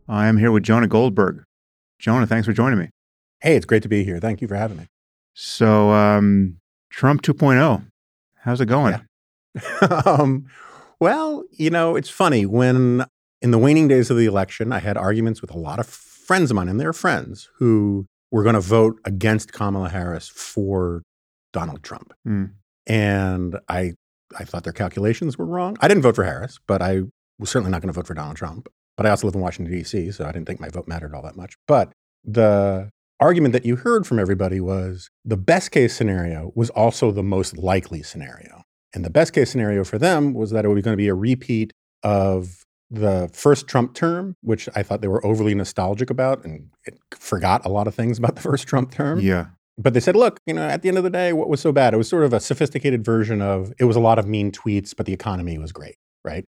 I am here with Jonah Goldberg. Jonah, thanks for joining me. Hey, it's great to be here. Thank you for having me. So, Trump 2.0, how's it going? Yeah. Well, it's funny. When in the waning days of the election, I had arguments with a lot of friends of mine, and they're friends, who were going to vote against Kamala Harris for Donald Trump. Mm. And I thought their calculations were wrong. I didn't vote for Harris, but I was certainly not going to vote for Donald Trump. But I also live in Washington, D.C., so I didn't think my vote mattered all that much. But the argument that you heard from everybody was the best case scenario was also the most likely scenario. And the best case scenario for them was that it was going to be a repeat of the first Trump term, which I thought they were overly nostalgic about and it forgot a lot of things about the first Trump term. Yeah. But they said, look, at the end of the day, what was so bad? It was sort of a sophisticated version of, it was a lot of mean tweets, but the economy was great, right?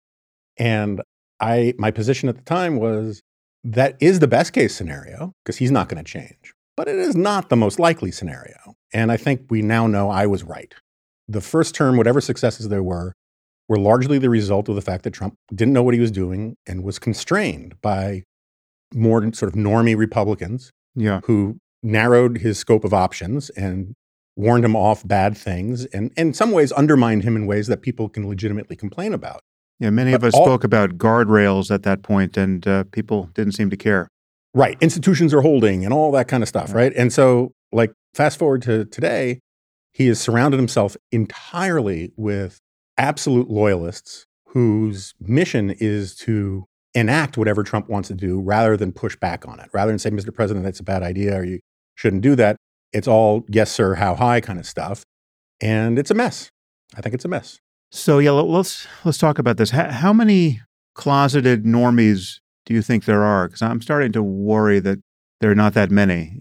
And my position at the time was that is the best case scenario because he's not going to change. But it is not the most likely scenario. And I think we now know I was right. The first term, whatever successes there were largely the result of the fact that Trump didn't know what he was doing and was constrained by more sort of normie Republicans who narrowed his scope of options and warned him off bad things and in some ways undermined him in ways that people can legitimately complain about. Yeah, many of us spoke about guardrails at that point, and people didn't seem to care. Right. Institutions are holding and all that kind of stuff, right? And so, fast forward to today, he has surrounded himself entirely with absolute loyalists whose mission is to enact whatever Trump wants to do rather than push back on it. Rather than say, Mr. President, that's a bad idea or you shouldn't do that. It's all, yes, sir, how high kind of stuff. And it's a mess. I think it's a mess. So, yeah, let's talk about this. How many closeted normies do you think there are? Because I'm starting to worry that there are not that many.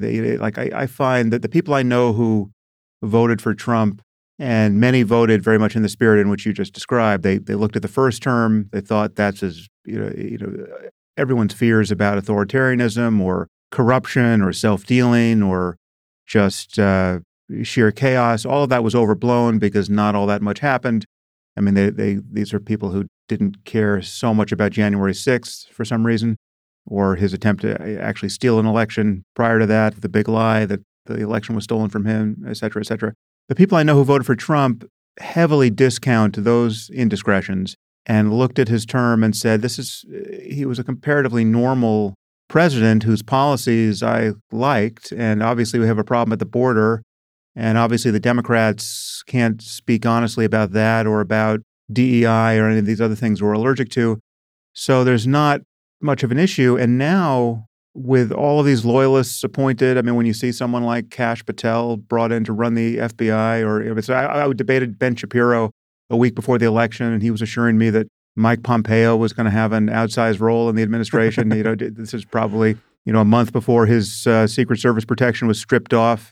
I find that the people I know who voted for Trump, and many voted very much in the spirit in which you just described. They looked at the first term. They thought that's as everyone's fears about authoritarianism or corruption or self-dealing or just sheer chaos. All of that was overblown because not all that much happened. I mean, these are people who didn't care so much about January 6th for some reason, or his attempt to actually steal an election prior to that, the big lie that the election was stolen from him, et cetera, et cetera. The people I know who voted for Trump heavily discount those indiscretions and looked at his term and said, he was a comparatively normal president whose policies I liked, and obviously we have a problem at the border, and obviously the Democrats can't speak honestly about that or about DEI or any of these other things we're allergic to. So there's not much of an issue. And now, with all of these loyalists appointed, I mean, when you see someone like Kash Patel brought in to run the FBI, so I debated Ben Shapiro a week before the election, and he was assuring me that Mike Pompeo was going to have an outsized role in the administration. This is probably a month before his Secret Service protection was stripped off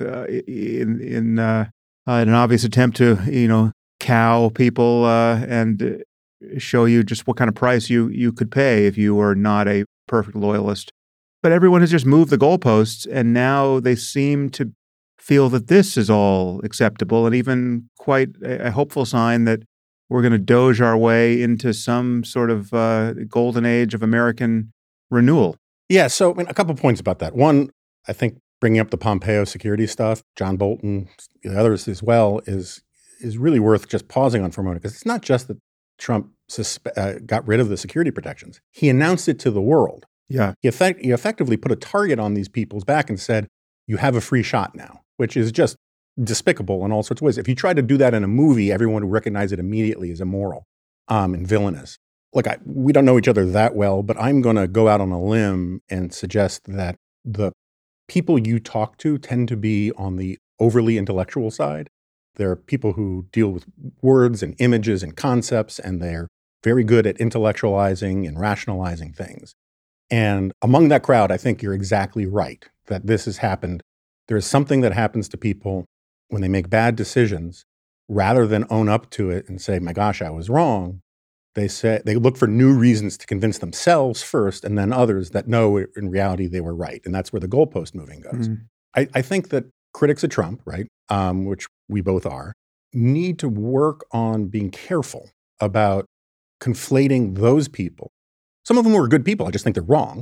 in an obvious attempt to cow people and show you just what kind of price you could pay if you were not a perfect loyalist. But everyone has just moved the goalposts, and now they seem to feel that this is all acceptable, and even quite a hopeful sign that we're going to doge our way into some sort of golden age of American renewal. Yeah, so a couple points about that. One, I think bringing up the Pompeo security stuff, John Bolton, the others as well, is really worth just pausing on for a moment, because it's not just that Trump got rid of the security protections. He announced it to the world. Yeah. He effectively put a target on these people's back and said, you have a free shot now, which is just despicable in all sorts of ways. If you tried to do that in a movie, everyone would recognize it immediately as immoral and villainous. Look, we don't know each other that well, but I'm going to go out on a limb and suggest that the people you talk to tend to be on the overly intellectual side. There are people who deal with words and images and concepts, and they're very good at intellectualizing and rationalizing things. And among that crowd, I think you're exactly right that this has happened. There is something that happens to people when they make bad decisions, rather than own up to it and say, my gosh, I was wrong. They look for new reasons to convince themselves first and then others that no, in reality, they were right. And that's where the goalpost moving goes. Mm. I think that critics of Trump, right, which we both are, need to work on being careful about conflating those people. Some of them were good people. I just think they're wrong.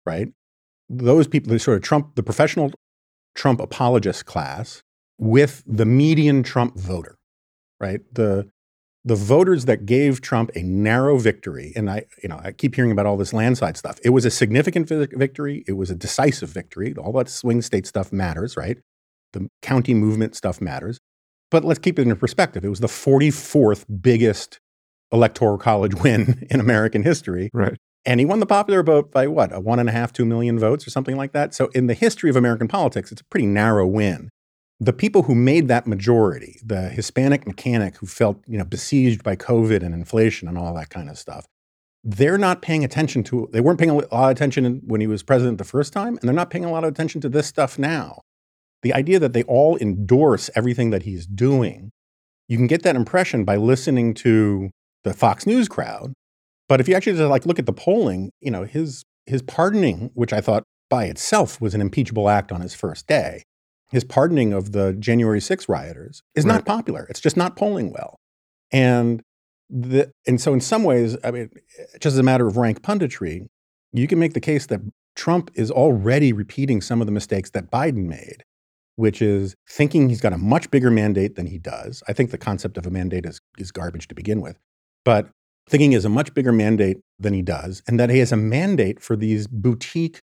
right? Those people, the sort of Trump, the professional Trump apologist class with the median Trump voter, right? The voters that gave Trump a narrow victory, and I keep hearing about all this landslide stuff. It was a significant victory. It was a decisive victory. All that swing state stuff matters, right? The county movement stuff matters. But let's keep it in perspective. It was the 44th biggest electoral college win in American history. Right. And he won the popular vote by what, 1.5, 2 million votes or something like that? So in the history of American politics, it's a pretty narrow win. The people who made that majority, the Hispanic mechanic who felt, besieged by COVID and inflation and all that kind of stuff, they're not paying attention to, they weren't paying a lot of attention when he was president the first time, and they're not paying a lot of attention to this stuff now. The idea that they all endorse everything that he's doing, you can get that impression by listening to the Fox News crowd. But if you actually just look at the polling, his pardoning, which I thought by itself was an impeachable act on his first day, his pardoning of the January 6 rioters is not popular. It's just not polling well. And so in some ways, I mean, just as a matter of rank punditry, you can make the case that Trump is already repeating some of the mistakes that Biden made, which is thinking he's got a much bigger mandate than he does. I think the concept of a mandate is garbage to begin with. But thinking he has a much bigger mandate than he does, and that he has a mandate for these boutique,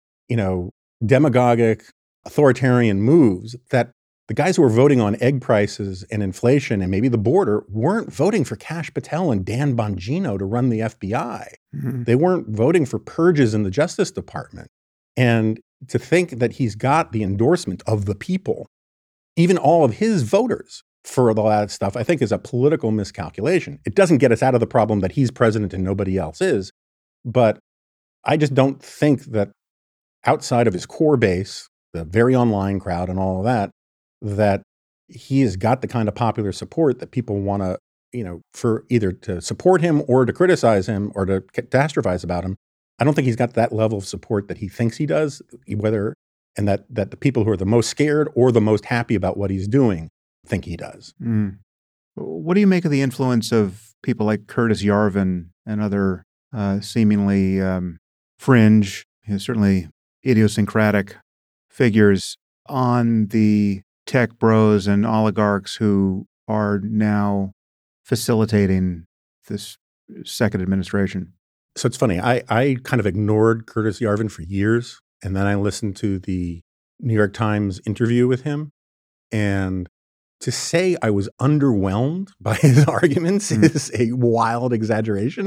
demagogic, authoritarian moves that the guys who were voting on egg prices and inflation and maybe the border weren't voting for Kash Patel and Dan Bongino to run the FBI. Mm-hmm. They weren't voting for purges in the Justice Department. And to think that he's got the endorsement of the people, even all of his voters, for all that stuff, I think is a political miscalculation. It doesn't get us out of the problem that he's president and nobody else is. But I just don't think that outside of his core base, the very online crowd and all of that, that he has got the kind of popular support that people want to, for either to support him or to criticize him or to catastrophize about him. I don't think he's got that level of support that he thinks he does, and that the people who are the most scared or the most happy about what he's doing think he does. Mm. What do you make of the influence of people like Curtis Yarvin and other seemingly fringe, certainly idiosyncratic figures on the tech bros and oligarchs who are now facilitating this second administration? So it's funny. I kind of ignored Curtis Yarvin for years, and then I listened to the New York Times interview with him. And to say I was underwhelmed by his arguments is a wild exaggeration.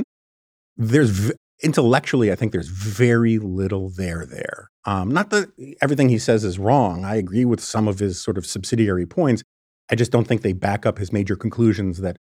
Intellectually, I think there's very little there. Not that everything he says is wrong. I agree with some of his sort of subsidiary points. I just don't think they back up his major conclusions that,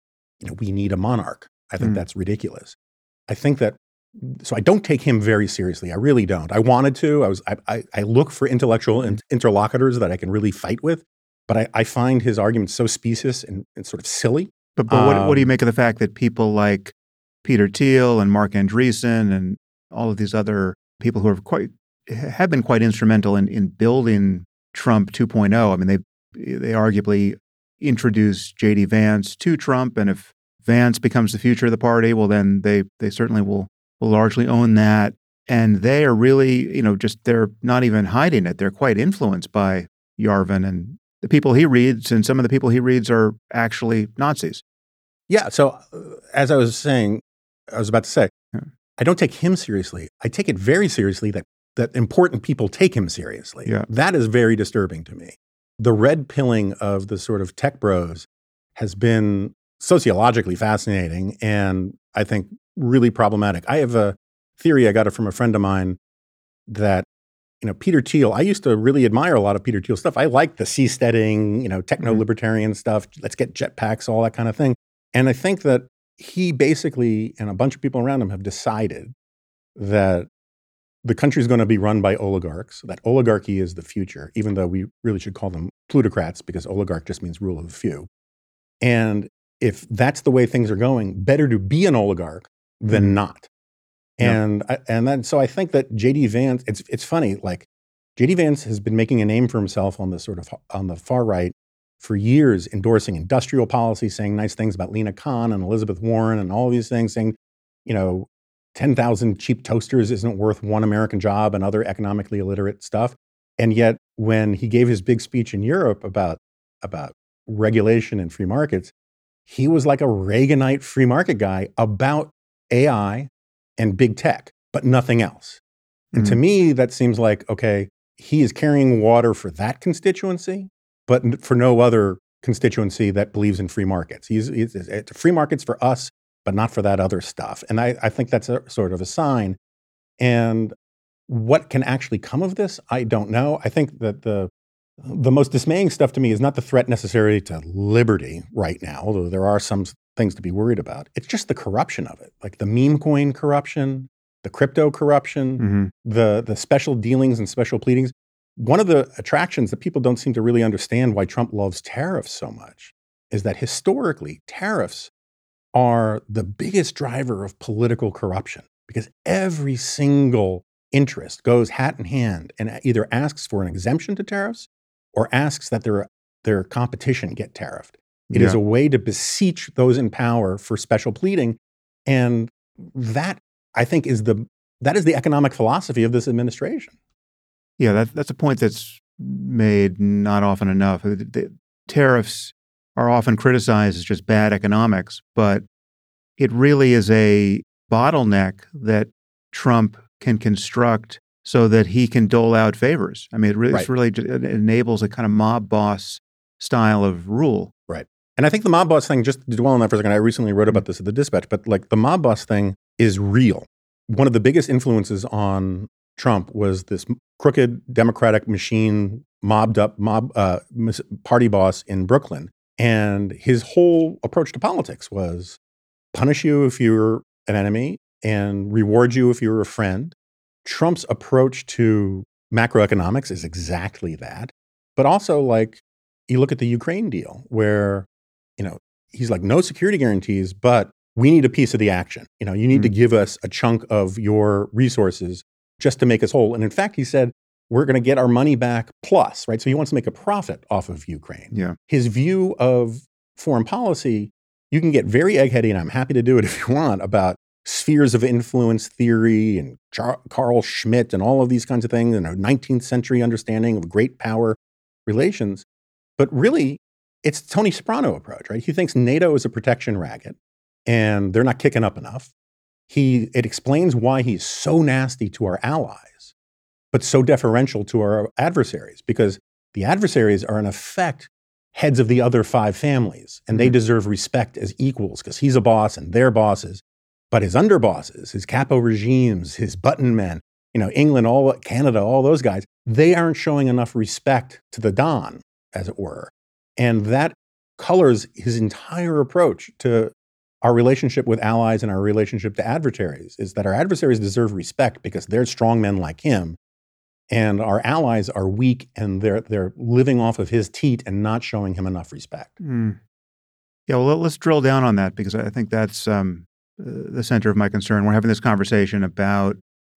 we need a monarch. I think that's ridiculous. I think that, so I don't take him very seriously. I really don't. I wanted to. I look for intellectual interlocutors that I can really fight with, but I find his arguments so specious and sort of silly. But what do you make of the fact that people like Peter Thiel and Mark Andreessen and all of these other people who have been quite instrumental in building Trump 2.0? I mean, they arguably introduced J.D. Vance to Trump, and if Vance becomes the future of the party, well, then they certainly will largely own that. And they are really, they're not even hiding it. They're quite influenced by Yarvin and the people he reads, and some of the people he reads are actually Nazis. Yeah. So as I was about to say, I don't take him seriously. I take it very seriously that important people take him seriously. Yeah. That is very disturbing to me. The red pilling of the sort of tech bros has been sociologically fascinating and I think really problematic. I have a theory, I got it from a friend of mine, that Peter Thiel, I used to really admire a lot of Peter Thiel stuff. I like the seasteading, techno-libertarian stuff, let's get jetpacks, all that kind of thing. And I think that he basically, and a bunch of people around him, have decided that the country is going to be run by oligarchs, that oligarchy is the future, even though we really should call them plutocrats because oligarch just means rule of the few. And if that's the way things are going, better to be an oligarch than not. And so I think that J.D. Vance, it's funny, like J.D. Vance has been making a name for himself on the far right for years, endorsing industrial policy, saying nice things about Lena Khan and Elizabeth Warren and all these things, saying, 10,000 cheap toasters isn't worth one American job and other economically illiterate stuff. And yet, when he gave his big speech in Europe about regulation and free markets, he was like a Reaganite free market guy about AI and big tech, but nothing else. And to me, that seems like, okay, he is carrying water for that constituency, but for no other constituency that believes in free markets. It's free markets for us, but not for that other stuff. And I think that's a sort of a sign. And what can actually come of this, I don't know. I think that the most dismaying stuff to me is not the threat necessarily to liberty right now, although there are some things to be worried about. It's just the corruption of it, like the meme coin corruption, the crypto corruption, the special dealings and special pleadings. One of the attractions that people don't seem to really understand why Trump loves tariffs so much is that historically, tariffs are the biggest driver of political corruption because every single interest goes hat in hand and either asks for an exemption to tariffs or asks that their competition get tariffed. It is a way to beseech those in power for special pleading. And that, I think, is the economic philosophy of this administration. Yeah, that's a point that's made not often enough. The tariffs are often criticized as just bad economics, but it really is a bottleneck that Trump can construct so that he can dole out favors. I mean, it enables a kind of mob boss style of rule. Right. And I think the mob boss thing, just to dwell on that for a second, I recently wrote about this at the Dispatch, but like the mob boss thing is real. One of the biggest influences on Trump was this crooked Democratic machine mobbed up party boss in Brooklyn. And his whole approach to politics was punish you if you're an enemy and reward you if you're a friend. Trump's approach to macroeconomics is exactly that. But also, like, you look at the Ukraine deal where, he's like, no security guarantees, but we need a piece of the action. You need to give us a chunk of your resources just to make us whole. And in fact, he said, we're going to get our money back plus, right? So he wants to make a profit off of Ukraine. Yeah. His view of foreign policy, you can get very eggheady, and I'm happy to do it if you want, about spheres of influence theory and Carl Schmitt and all of these kinds of things and a 19th century understanding of great power relations. But really, it's Tony Soprano approach, right? He thinks NATO is a protection racket and they're not kicking up enough. It explains why he's so nasty to our allies, but so deferential to our adversaries, because the adversaries are in effect heads of the other five families, and they deserve respect as equals because he's a boss and they're bosses. But his underbosses, his capo regimes, his button men, England, Canada, all those guys, they aren't showing enough respect to the Don, as it were. And that colors his entire approach to our relationship with allies and our relationship to adversaries, is that our adversaries deserve respect because they're strong men like him. And our allies are weak and they're living off of his teat and not showing him enough respect. Yeah, well, let's drill down on that because I think that's the center of my concern. We're having this conversation about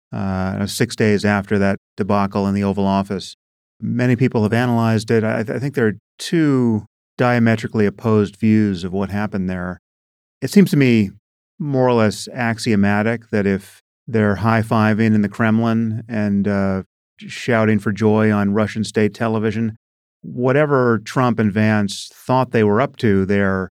6 days after that debacle in the Oval Office. Many people have analyzed it. I think there are two diametrically opposed views of what happened there. It seems to me more or less axiomatic that if they're high-fiving in the Kremlin and shouting for joy on Russian state television, whatever Trump and Vance thought they were up to,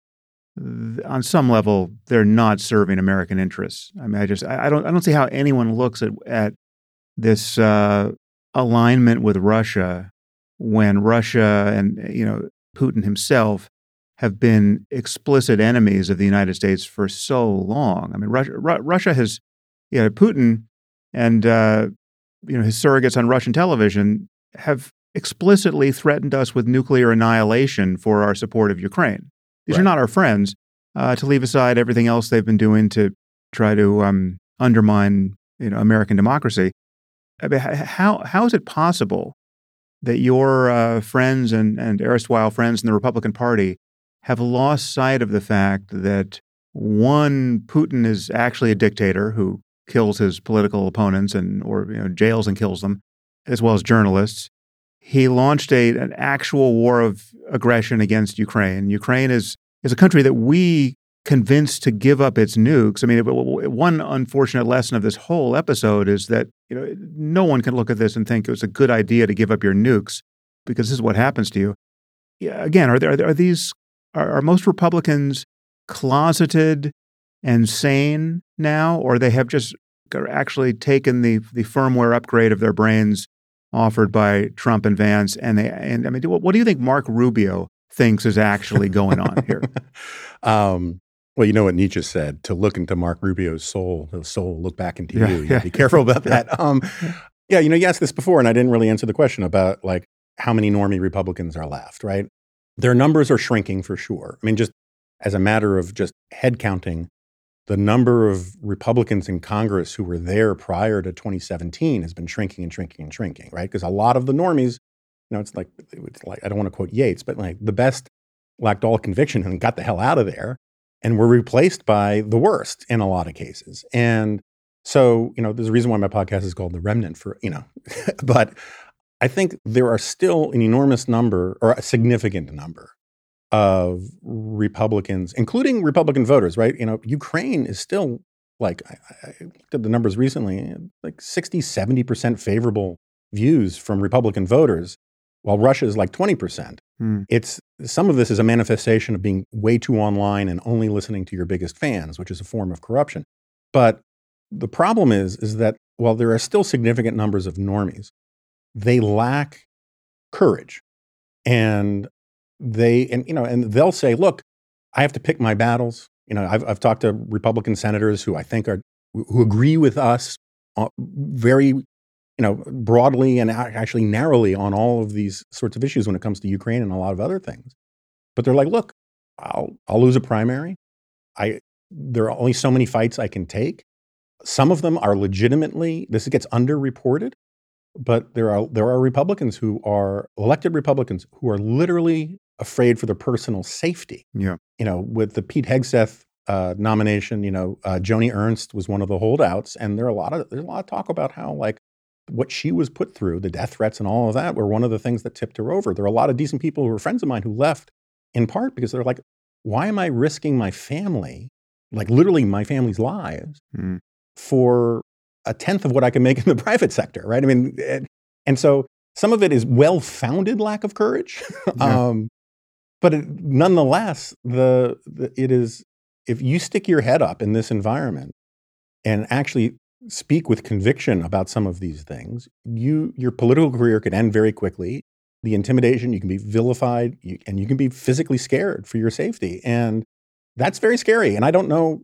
on some level, they're not serving American interests. I mean, I don't see how anyone looks at this alignment with Russia when Russia and Putin himself have been explicit enemies of the United States for so long. I mean, Russia has, Putin and his surrogates on Russian television have explicitly threatened us with nuclear annihilation for our support of Ukraine. These are not our friends. To leave aside everything else they've been doing to try to undermine American democracy. I mean, how is it possible that your friends and erstwhile friends in the Republican Party have lost sight of the fact that, one, Putin is actually a dictator who kills his political opponents or jails and kills them, as well as journalists. He launched an actual war of aggression against Ukraine. Ukraine is a country that we convinced to give up its nukes. I mean, one unfortunate lesson of this whole episode is that no one can look at this and think it was a good idea to give up your nukes, because this is what happens to you. Yeah, again, are most Republicans closeted and sane now, or they have just actually taken the firmware upgrade of their brains offered by Trump and Vance, and I mean, what do you think Mark Rubio thinks is actually going on here? Well, you know what Nietzsche said: to look into Mark Rubio's soul, the soul will look back into you. Yeah. Be careful about that. Yeah, you asked this before, and I didn't really answer the question about like how many normie Republicans are left, right? Their numbers are shrinking for sure. I mean, just as a matter of just head counting, the number of Republicans in Congress who were there prior to 2017 has been shrinking and shrinking and shrinking, right? Because a lot of the normies, it's like I don't want to quote Yates, but like the best lacked all conviction and got the hell out of there, and were replaced by the worst in a lot of cases. And so, there's a reason why my podcast is called The Remnant but I think there are still an enormous number, or a significant number, of Republicans, including Republican voters, right? Ukraine is still like, I looked at the numbers recently, like 60, 70% favorable views from Republican voters, while Russia is like 20%. Some of this is a manifestation of being way too online and only listening to your biggest fans, which is a form of corruption. But the problem is that while there are still significant numbers of normies, they lack courage. And they'll say, look, I have to pick my battles. I've talked to Republican senators who I think who agree with us very, broadly and actually narrowly on all of these sorts of issues when it comes to Ukraine and a lot of other things. But they're like, look, I'll lose a primary. There are only so many fights I can take. Some of them are legitimately, this gets underreported, but there are Republicans who are elected Republicans who are literally afraid for their personal safety. Yeah. With the Pete Hegseth nomination, Joni Ernst was one of the holdouts, and there's a lot of talk about how like what she was put through, the death threats and all of that, were one of the things that tipped her over. There are a lot of decent people who were friends of mine who left in part because they're like, why am I risking my family, like literally my family's lives, for a tenth of what I can make in the private sector, right? I mean, and so some of it is well-founded lack of courage, but nonetheless, it is, if you stick your head up in this environment and actually speak with conviction about some of these things, your political career could end very quickly. The intimidation, you can be vilified, and you can be physically scared for your safety, and that's very scary. And I don't know,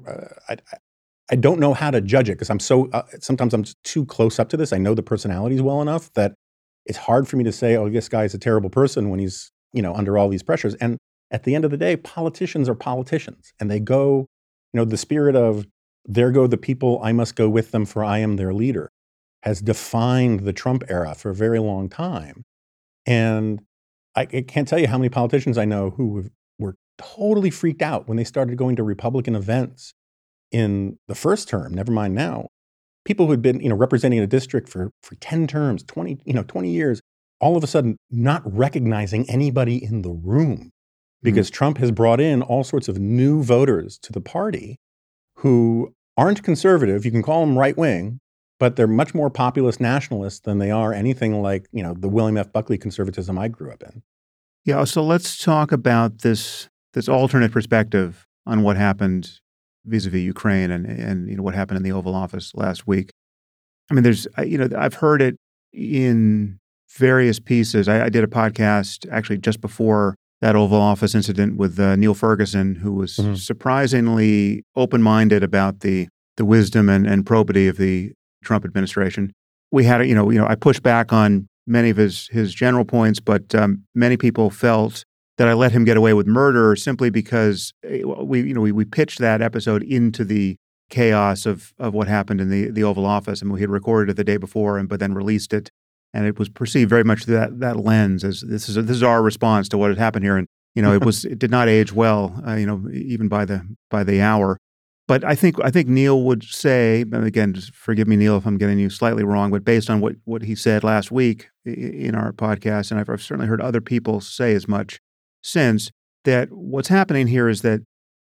I don't know how to judge it because I'm sometimes I'm just too close up to this. I know the personalities well enough that it's hard for me to say, oh, this guy's a terrible person when he's, under all these pressures. And at the end of the day, politicians are politicians, and they go, the spirit of there go the people, I must go with them for I am their leader has defined the Trump era for a very long time. And I can't tell you how many politicians I know who were totally freaked out when they started going to Republican events in the first term, never mind now. People who had been, representing a district for 10 terms, 20 years, all of a sudden not recognizing anybody in the room because Trump has brought in all sorts of new voters to the party who aren't conservative. You can call them right-wing, but they're much more populist nationalists than they are anything like, the William F. Buckley conservatism I grew up in. Yeah, so let's talk about this alternate perspective on what happened vis-a-vis Ukraine and what happened in the Oval Office last week. I mean, I've heard it in various pieces. I did a podcast actually just before that Oval Office incident with Neil Ferguson, who was surprisingly open-minded about the wisdom and probity of the Trump administration. We had, I pushed back on many of his general points, but many people felt that I let him get away with murder simply because we pitched that episode into the chaos of what happened in the Oval Office, and we had recorded it the day before, but then released it, and it was perceived very much through that lens as this is our response to what had happened here, and it did not age well, even by the hour. But I think Neil would say, and again, just forgive me, Neil, if I'm getting you slightly wrong, but based on what he said last week in our podcast, and I've certainly heard other people say as much since, that what's happening here is that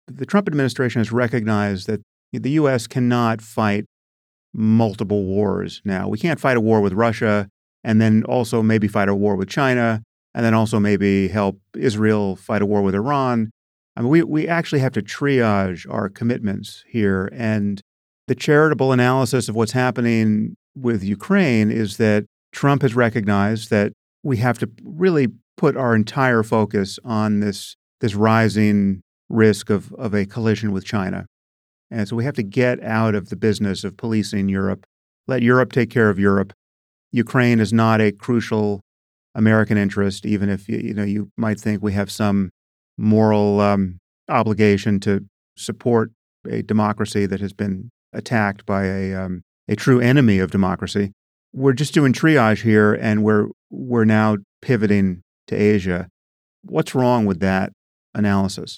the Trump administration has recognized that the U.S. cannot fight multiple wars now. We can't fight a war with Russia and then also maybe fight a war with China and then also maybe help Israel fight a war with Iran. I mean, we actually have to triage our commitments here. And the charitable analysis of what's happening with Ukraine is that Trump has recognized that we have to really put our entire focus on this rising risk of a collision with China. And so we have to get out of the business of policing Europe, let Europe take care of Europe. Ukraine is not a crucial American interest, even if you might think we have some moral obligation to support a democracy that has been attacked by a true enemy of democracy. We're just doing triage here, and we're now pivoting to Asia. What's wrong with that analysis?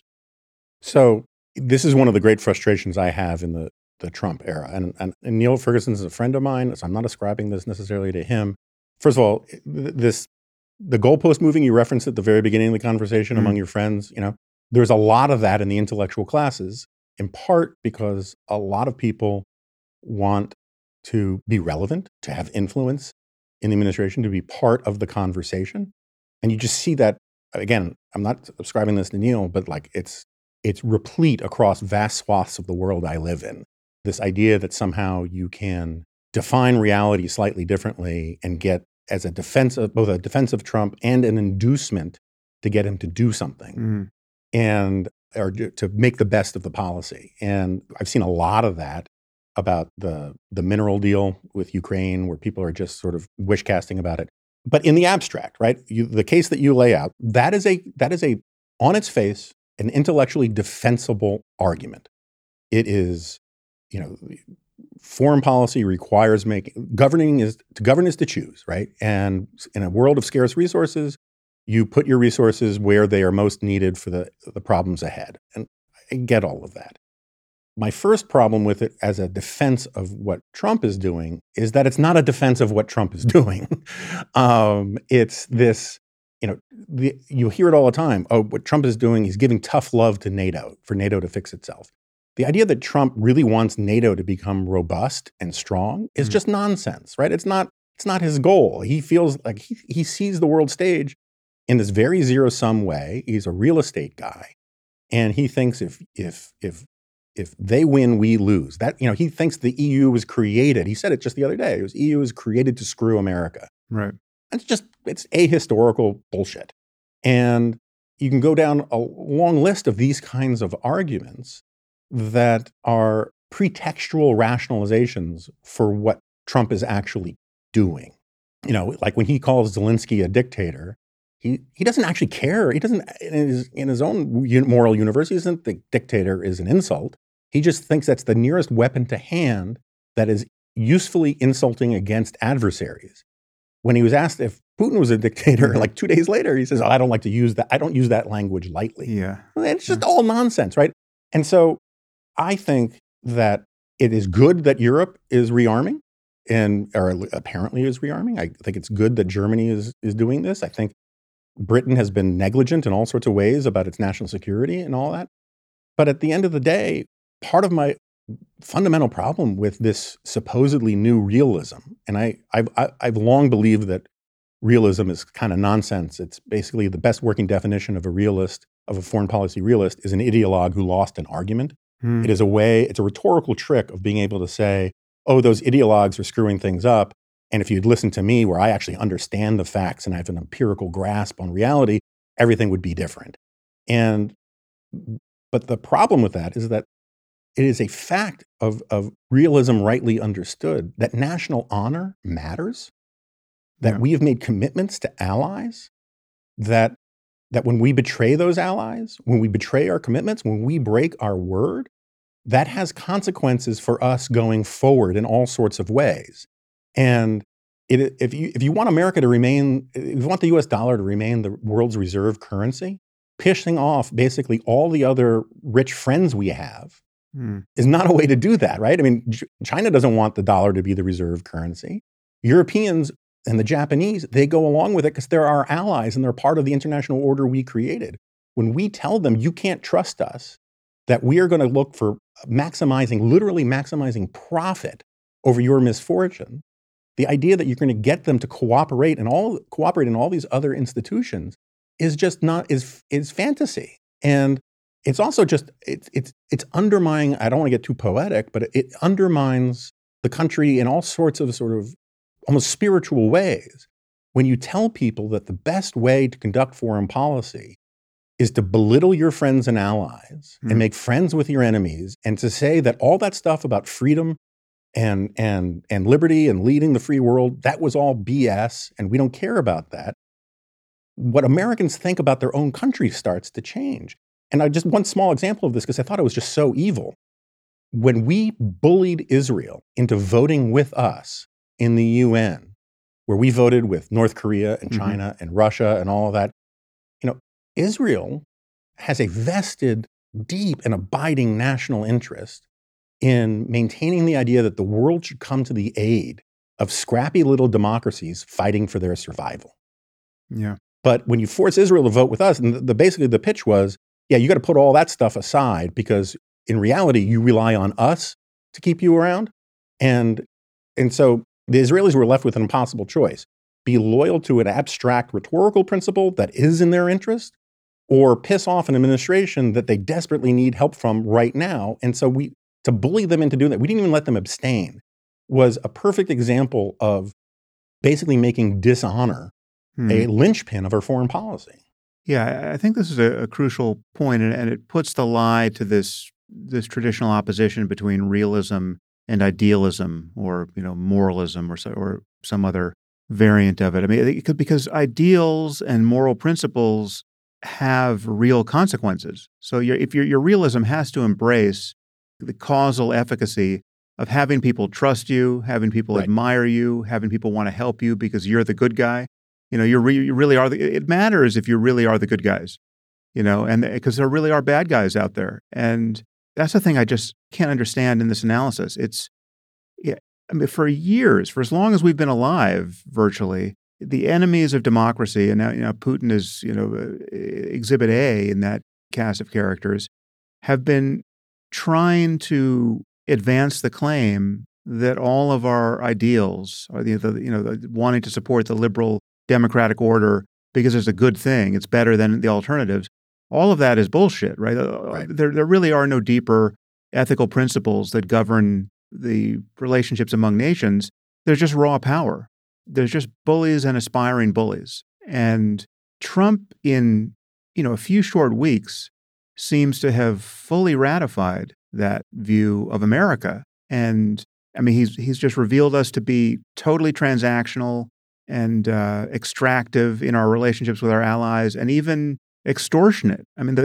So this is one of the great frustrations I have in the Trump era. And Neil Ferguson is a friend of mine, so I'm not ascribing this necessarily to him. First of all, the goalpost moving you referenced at the very beginning of the conversation among your friends, there's a lot of that in the intellectual classes, in part because a lot of people want to be relevant, to have influence in the administration, to be part of the conversation. And you just see that, again, I'm not ascribing this to Neil, but like it's replete across vast swaths of the world I live in. This idea that somehow you can define reality slightly differently and get as both a defense of Trump and an inducement to get him to do something or to make the best of the policy. And I've seen a lot of that about the mineral deal with Ukraine, where people are just sort of wish casting about it. But in the abstract, right, the case that you lay out, that is a on its face, an intellectually defensible argument. It is, foreign policy requires governing is to choose, right? And in a world of scarce resources, you put your resources where they are most needed for the problems ahead. And I get all of that. My first problem with it as a defense of what Trump is doing is that it's not a defense of what Trump is doing. It's this, you hear it all the time. Oh, what Trump is doing, he's giving tough love to NATO for NATO to fix itself. The idea that Trump really wants NATO to become robust and strong is just nonsense, right? It's not his goal. He feels like he sees the world stage in this very zero-sum way. He's a real estate guy. And he thinks if they win, we lose. That, he thinks the EU was created. He said it just the other day. EU was created to screw America. Right. It's ahistorical bullshit. And you can go down a long list of these kinds of arguments that are pretextual rationalizations for what Trump is actually doing. Like when he calls Zelensky a dictator, he doesn't actually care. He doesn't, in his own moral universe, he doesn't think dictator is an insult. He just thinks that's the nearest weapon to hand that is usefully insulting against adversaries. When he was asked if Putin was a dictator, like 2 days later, he says, I don't like to use that. I don't use that language lightly. Yeah. It's just all nonsense, right? And so I think that it is good that Europe is rearming or apparently is rearming. I think it's good that Germany is doing this. I think Britain has been negligent in all sorts of ways about its national security and all that. But at the end of the day, part of my fundamental problem with this supposedly new realism, and I've long believed that realism is kind of nonsense. It's basically the best working definition of a foreign policy realist is an ideologue who lost an argument. It is it's a rhetorical trick of being able to say, oh, those ideologues are screwing things up. And if you'd listen to me, where I actually understand the facts and I have an empirical grasp on reality, everything would be different. But the problem with that is that it is a fact of realism rightly understood that national honor matters, that we have made commitments to allies, that when we betray those allies, when we betray our commitments, when we break our word, that has consequences for us going forward in all sorts of ways. And if you want America to remain, if you want the US dollar to remain the world's reserve currency, pissing off basically all the other rich friends we have is not a way to do that, right? I mean, China doesn't want the dollar to be the reserve currency. Europeans and the Japanese, they go along with it because they're our allies and they're part of the international order we created. When we tell them you can't trust us that we are going to look for literally maximizing profit over your misfortune, the idea that you're going to get them to cooperate in all these other institutions is just not is fantasy. And it's also just it's undermining. I don't want to get too poetic, but it undermines the country in all sorts of sort of almost spiritual ways when you tell people that the best way to conduct foreign policy is to belittle your friends and allies and make friends with your enemies, and to say that all that stuff about freedom and liberty and leading the free world, that was all BS and we don't care about that. What Americans think about their own country starts to change. And one small example of this, because I thought it was just so evil. When we bullied Israel into voting with us in the UN, where we voted with North Korea and China and Russia and all of that, Israel has a vested, deep and abiding national interest in maintaining the idea that the world should come to the aid of scrappy little democracies fighting for their survival. Yeah. But when you force Israel to vote with us, and basically the pitch was, yeah, you got to put all that stuff aside because in reality, you rely on us to keep you around. And so the Israelis were left with an impossible choice. Be loyal to an abstract rhetorical principle that is in their interest, or piss off an administration that they desperately need help from right now. And so to bully them into doing that, we didn't even let them abstain, was a perfect example of basically making dishonor a linchpin of our foreign policy. Yeah, I think this is a crucial point, and it puts the lie to this traditional opposition between realism and idealism, or moralism, or some other variant of it. I mean, because ideals and moral principles have real consequences. So if your realism has to embrace the causal efficacy of having people trust you, having people admire you, having people want to help you because you're the good guy. You really are. It matters if you really are the good guys, and because there really are bad guys out there. And that's the thing I just can't understand in this analysis. For years, for as long as we've been alive, virtually, the enemies of democracy, and now Putin is exhibit A in that cast of characters, have been trying to advance the claim that all of our ideals are wanting to support the liberal democratic order because it's a good thing, it's better than the alternatives. All of that is bullshit, right? There really are no deeper ethical principles that govern the relationships among nations. There's just raw power. There's just bullies and aspiring bullies. And Trump, in a few short weeks, seems to have fully ratified that view of America. And I mean, he's just revealed us to be totally transactional and extractive in our relationships with our allies, and even extortionate. I mean,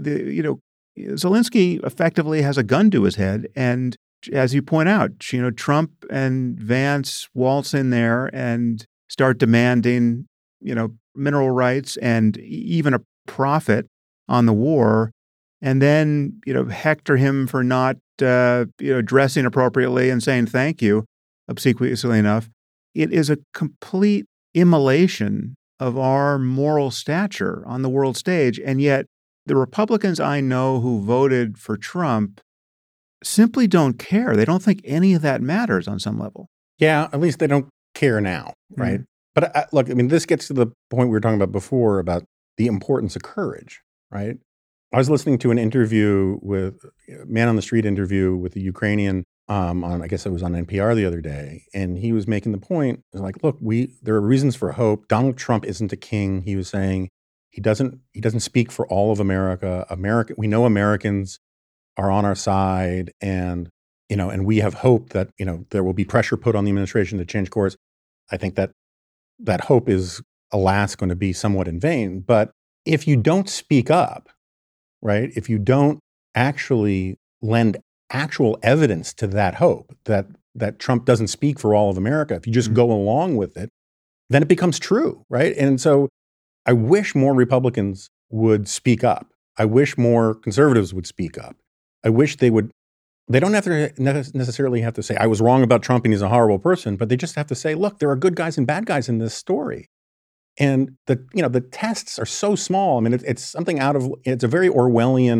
Zelensky effectively has a gun to his head, and as you point out, Trump and Vance waltz in there and start demanding, mineral rights and even a profit on the war, and then, hector him for not, dressing appropriately and saying thank you, obsequiously enough. It is a complete immolation of our moral stature on the world stage, and yet the Republicans I know who voted for Trump simply don't care. They don't think any of that matters on some level. Yeah, at least they don't care now, right? But look, I mean, this gets to the point we were talking about before about the importance of courage, right? I was listening to an interview man on the street interview with a Ukrainian I guess it was on NPR the other day, and he was making the point, like, look, there are reasons for hope. Donald Trump isn't a king. He was saying he doesn't speak for all of America. We know Americans are on our side, and we have hope that there will be pressure put on the administration to change course. I think that hope is, alas, going to be somewhat in vain. But if you don't speak up, right? If you don't actually lend actual evidence to that hope that Trump doesn't speak for all of America, if you just go along with it, then it becomes true, right? And so I wish more Republicans would speak up. I wish more conservatives would speak up. I wish they don't have to necessarily have to say, I was wrong about Trump and he's a horrible person, but they just have to say, look, there are good guys and bad guys in this story. And the tests are so small. I mean, it's something it's a very Orwellian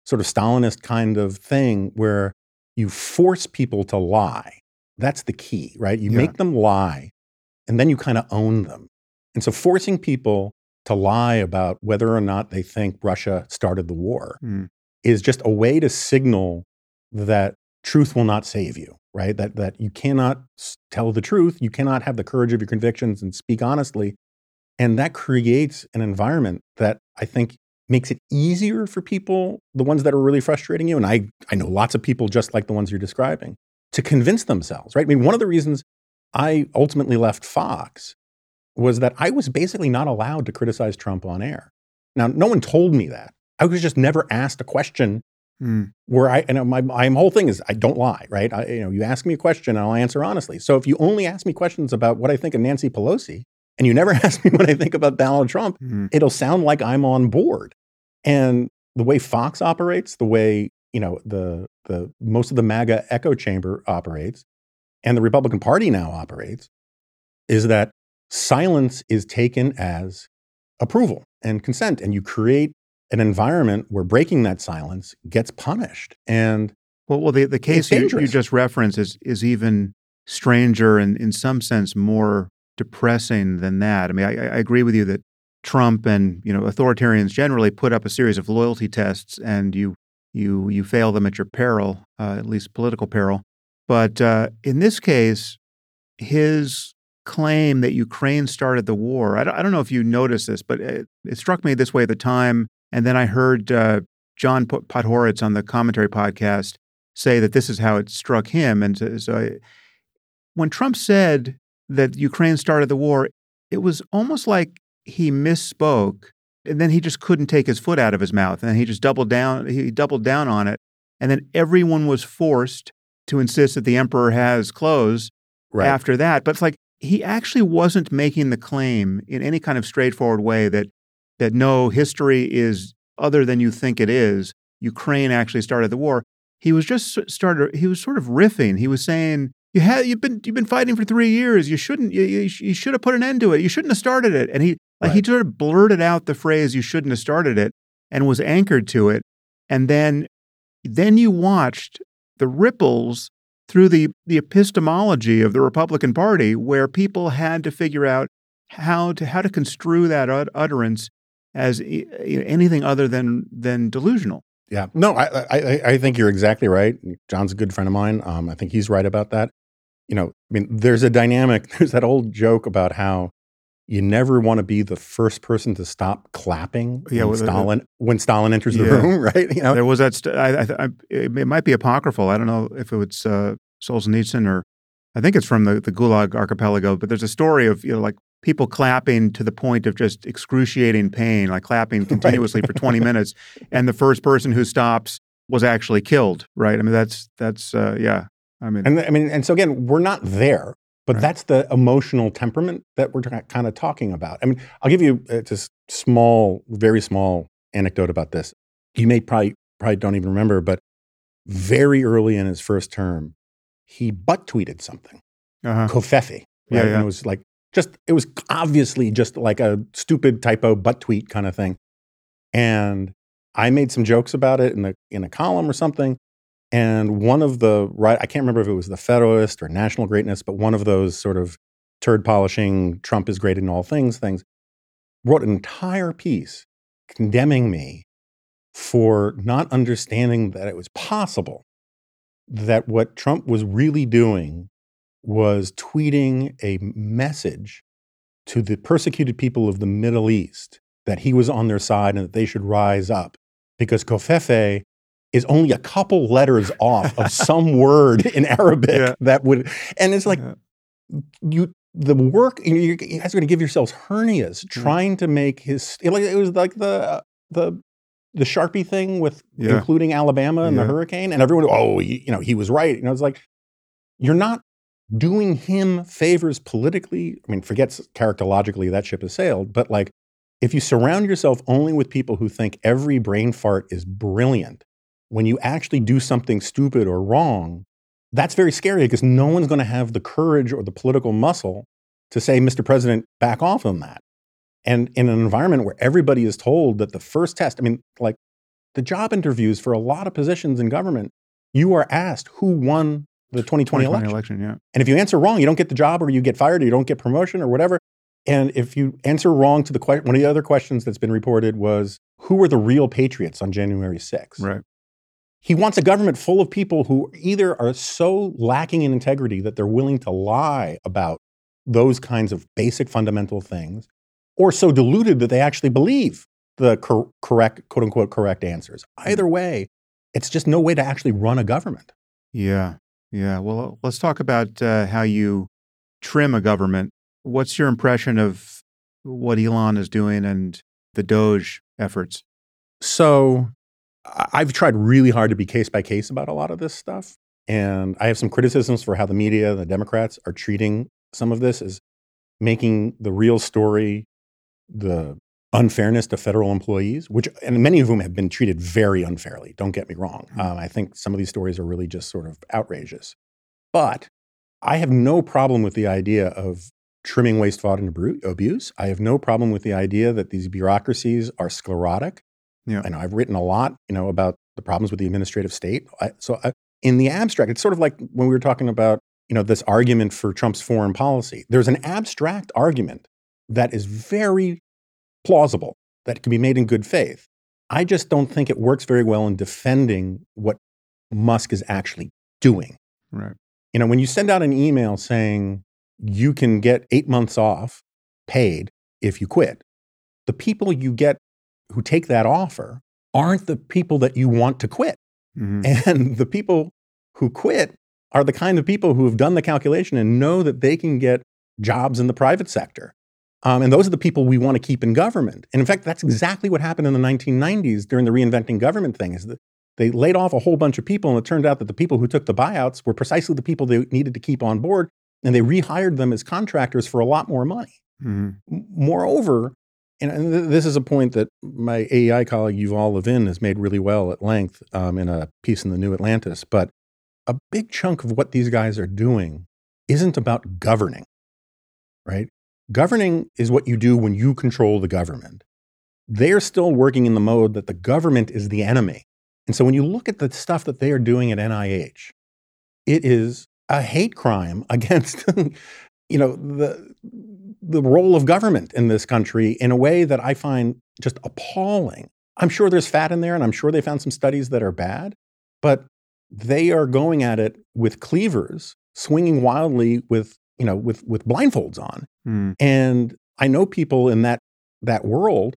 sort of Stalinist kind of thing where you force people to lie. That's the key, right? You make them lie, and then you kind of own them. And so forcing people to lie about whether or not they think Russia started the war is just a way to signal that truth will not save you, right? That you cannot tell the truth, you cannot have the courage of your convictions and speak honestly. And that creates an environment that I think makes it easier for people, the ones that are really frustrating you, and I know lots of people just like the ones you're describing, to convince themselves, right? I mean, one of the reasons I ultimately left Fox was that I was basically not allowed to criticize Trump on air. Now, no one told me that. I was just never asked a question where my whole thing is I don't lie, right? You ask me a question and I'll answer honestly. So if you only ask me questions about what I think of Nancy Pelosi, and you never ask me what I think about Donald Trump, it'll sound like I'm on board. And the way Fox operates, the way, the most of the MAGA echo chamber operates, and the Republican Party now operates, is that silence is taken as approval and consent. And you create an environment where breaking that silence gets punished. And well, the case you just referenced is even stranger and in some sense more depressing than that. I mean, I agree with you that Trump and authoritarians generally put up a series of loyalty tests, and you fail them at your peril, at least political peril. But in this case, his claim that Ukraine started the war, I don't know if you noticed this, but it struck me this way at the time. And then I heard John Podhoretz on the Commentary podcast say that this is how it struck him. And when Trump said that Ukraine started the war, it was almost like he misspoke, and then he just couldn't take his foot out of his mouth, and he just doubled down. He doubled down on it, and then everyone was forced to insist that the emperor has clothes after that. But it's like he actually wasn't making the claim in any kind of straightforward way that no, history is other than you think it is. Ukraine actually started the war. He was just He was sort of riffing. He was saying, You've been fighting for 3 years. You shouldn't. You should have put an end to it. You shouldn't have started it. And he sort of blurted out the phrase "you shouldn't have started it" and was anchored to it. And then you watched the ripples through the epistemology of the Republican Party, where people had to figure out how to construe that utterance as anything other than delusional. Yeah, no, I think you're exactly right. John's a good friend of mine. I think he's right about that. There's a dynamic, there's that old joke about how you never want to be the first person to stop clapping when Stalin enters the room, right? There was that, it might be apocryphal. I don't know if it was Solzhenitsyn, or I think it's from the Gulag Archipelago, but there's a story of, like people clapping to the point of just excruciating pain, like clapping continuously for 20 minutes. And the first person who stops was actually killed, right? I mean, that's yeah. And so again, we're not there, but that's the emotional temperament that we're kind of talking about. I mean, I'll give you just very small anecdote about this. You may probably don't even remember, but very early in his first term, he butt tweeted something, Covfefe, right? Yeah. And it was like, it was obviously just like a stupid typo butt tweet kind of thing. And I made some jokes about it in a column or something. And one of I can't remember if it was the Federalist or National Greatness, but one of those sort of turd polishing, Trump is great in all things, wrote an entire piece condemning me for not understanding that it was possible that what Trump was really doing was tweeting a message to the persecuted people of the Middle East that he was on their side and that they should rise up, because Covfefe is only a couple letters off of some word in Arabic that would, and it's like you guys are going to give yourselves hernias trying to make it was like the Sharpie thing with including Alabama and the hurricane, and everyone, he was right. It's like, you're not doing him favors politically. I mean, forget characterologically, that ship has sailed, but like, if you surround yourself only with people who think every brain fart is brilliant, when you actually do something stupid or wrong, that's very scary, because no one's going to have the courage or the political muscle to say, Mr. President, back off on that. And in an environment where everybody is told that the first test, I mean, like, the job interviews for a lot of positions in government, you are asked who won the 2020 election. Yeah. And if you answer wrong, you don't get the job, or you get fired, or you don't get promotion, or whatever. And if you answer wrong to the question, one of the other questions that's been reported was, who were the real patriots on January 6th? Right. He wants a government full of people who either are so lacking in integrity that they're willing to lie about those kinds of basic fundamental things, or so deluded that they actually believe the correct, quote unquote, correct answers. Either way, it's just no way to actually run a government. Yeah. Yeah. Well, let's talk about how you trim a government. What's your impression of what Elon is doing and the Doge efforts? So I've tried really hard to be case by case about a lot of this stuff. And I have some criticisms for how the media, the Democrats, are treating some of this as making the real story the unfairness to federal employees, and many of whom have been treated very unfairly. Don't get me wrong. I think some of these stories are really just sort of outrageous. But I have no problem with the idea of trimming waste, fraud, and abuse. I have no problem with the idea that these bureaucracies are sclerotic. Yeah. I know I've written a lot, about the problems with the administrative state. In the abstract, it's sort of like when we were talking about, this argument for Trump's foreign policy. There's an abstract argument that is very plausible, that can be made in good faith. I just don't think it works very well in defending what Musk is actually doing. Right. When you send out an email saying you can get 8 months off paid if you quit, the people you get who take that offer aren't the people that you want to quit. Mm-hmm. And the people who quit are the kind of people who have done the calculation and know that they can get jobs in the private sector. And those are the people we want to keep in government. And in fact, that's exactly what happened in the 1990s during the reinventing government thing, is that they laid off a whole bunch of people, and it turned out that the people who took the buyouts were precisely the people they needed to keep on board, and they rehired them as contractors for a lot more money. Mm-hmm. Moreover, and this is a point that my AEI colleague Yuval Levin has made really well at length in a piece in the New Atlantis, but a big chunk of what these guys are doing isn't about governing, right? Governing is what you do when you control the government. They're still working in the mode that the government is the enemy. And so when you look at the stuff that they are doing at NIH, it is a hate crime against the role of government in this country in a way that I find just appalling. I'm sure there's fat in there, and I'm sure they found some studies that are bad, but they are going at it with cleavers, swinging wildly with blindfolds on. Mm. And I know people in that world,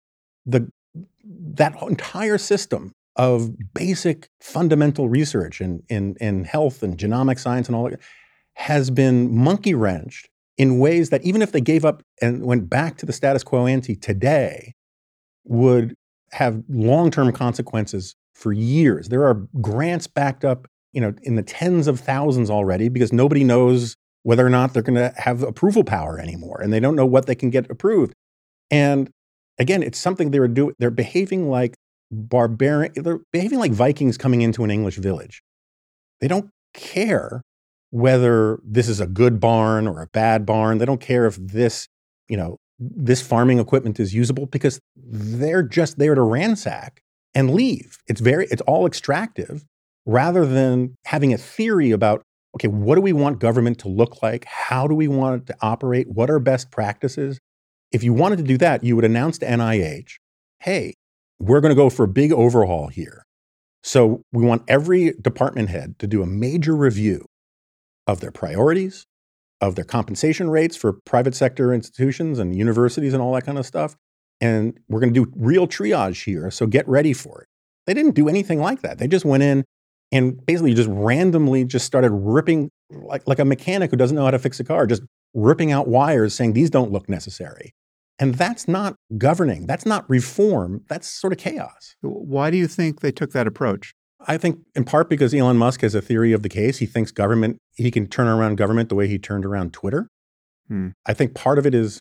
that entire system of basic fundamental research in health and genomic science and all that has been monkey wrenched in ways that even if they gave up and went back to the status quo ante today, would have long-term consequences for years. There are grants backed up, in the tens of thousands already, because nobody knows whether or not they're going to have approval power anymore, and they don't know what they can get approved. And again, it's something they were doing. They're behaving like barbarian. They're behaving like Vikings coming into an English village. They don't care whether this is a good barn or a bad barn. They don't care if this farming equipment is usable, because they're just there to ransack and leave. It's all extractive, rather than having a theory about, okay, what do we want government to look like? How do we want it to operate? What are best practices? If you wanted to do that, you would announce to NIH, hey, we're going to go for a big overhaul here. So we want every department head to do a major review of their priorities, of their compensation rates for private sector institutions and universities and all that kind of stuff. And we're going to do real triage here, so get ready for it. They didn't do anything like that. They just went in and basically just randomly just started ripping, like a mechanic who doesn't know how to fix a car, just ripping out wires saying these don't look necessary. And that's not governing. That's not reform. That's sort of chaos. Why do you think they took that approach? I think in part because Elon Musk has a theory of the case. He thinks he can turn around government the way he turned around Twitter. I think part of it is,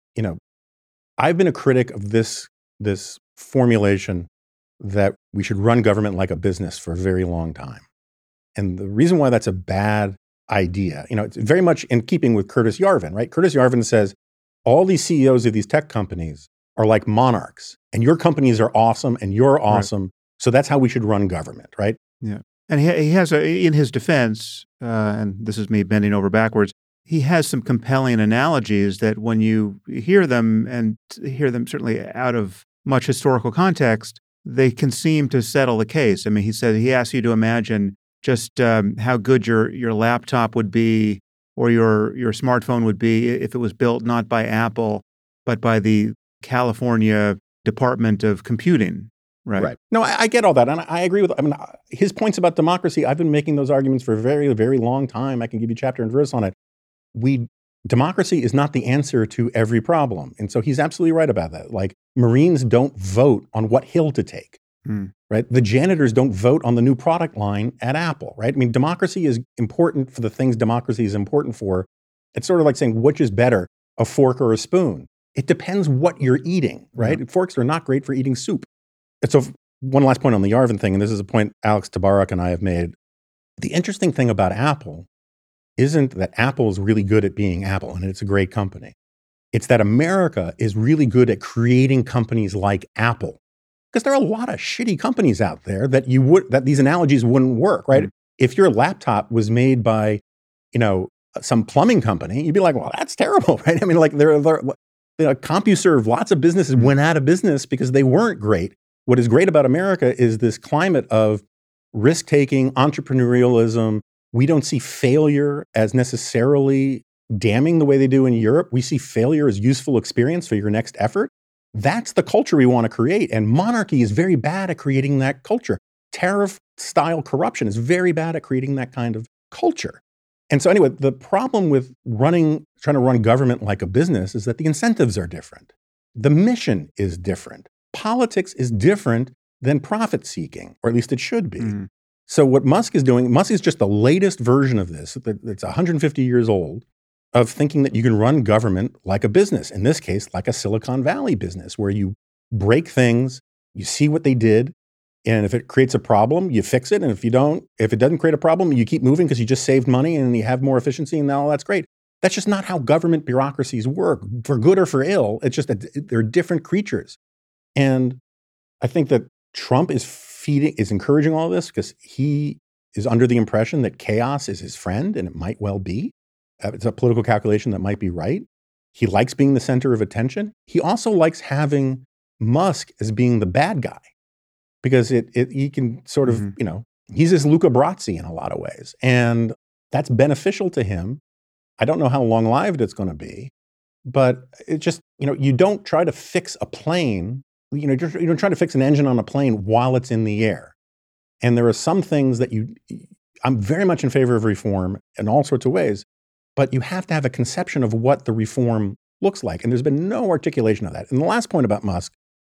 I've been a critic of this formulation that we should run government like a business for a very long time. And the reason why that's a bad idea, it's very much in keeping with Curtis Yarvin, right? Curtis Yarvin says, all these CEOs of these tech companies are like monarchs, and your companies are awesome and you're awesome. Right. So that's how we should run government, right? Yeah. And he has, in his defense, and this is me bending over backwards, he has some compelling analogies that when you hear them, and hear them certainly out of much historical context, they can seem to settle the case. I mean, he asks you to imagine just how good your laptop would be or your smartphone would be if it was built not by Apple, but by the California Department of Computing. Right. No, I get all that. And I agree with, his points about democracy, I've been making those arguments for a very, very long time. I can give you chapter and verse on it. Democracy is not the answer to every problem. And so he's absolutely right about that. Like, Marines don't vote on what hill to take, right? The janitors don't vote on the new product line at Apple, right? I mean, democracy is important for the things democracy is important for. It's sort of like saying, which is better, a fork or a spoon? It depends what you're eating, right? Yeah. Forks are not great for eating soup. And so one last point on the Yarvin thing, and this is a point Alex Tabarrok and I have made. The interesting thing about Apple isn't that Apple is really good at being Apple and it's a great company. It's that America is really good at creating companies like Apple. Because there are a lot of shitty companies out there that these analogies wouldn't work, right? If your laptop was made by, some plumbing company, you'd be like, well, that's terrible, right? I mean, like CompuServe, lots of businesses went out of business because they weren't great. What is great about America is this climate of risk-taking, entrepreneurialism. We don't see failure as necessarily damning the way they do in Europe. We see failure as useful experience for your next effort. That's the culture we want to create. And monarchy is very bad at creating that culture. Tariff-style corruption is very bad at creating that kind of culture. And so anyway, the problem with trying to run government like a business is that the incentives are different. The mission is different. Politics is different than profit seeking, or at least it should be. So what Musk is doing, Musk is just the latest version of this, that's 150 years old, of thinking that you can run government like a business. In this case, like a Silicon Valley business, where you break things, you see what they did, and if it creates a problem, you fix it. And if it doesn't create a problem, you keep moving because you just saved money and you have more efficiency, and now that's great. That's just not how government bureaucracies work, for good or for ill. It's just that they're different creatures. And I think that Trump is encouraging all this because he is under the impression that chaos is his friend, and it might well be. It's a political calculation that might be right. He likes being the center of attention. He also likes having Musk as being the bad guy because he can sort of, he's this Luca Brasi in a lot of ways. And that's beneficial to him. I don't know how long-lived it's going to be, but it just, you don't try to fix a plane. You don't try to fix an engine on a plane while it's in the air. And there are some things that I'm very much in favor of reform in all sorts of ways, but you have to have a conception of what the reform looks like. And there's been no articulation of that. And the last point about Musk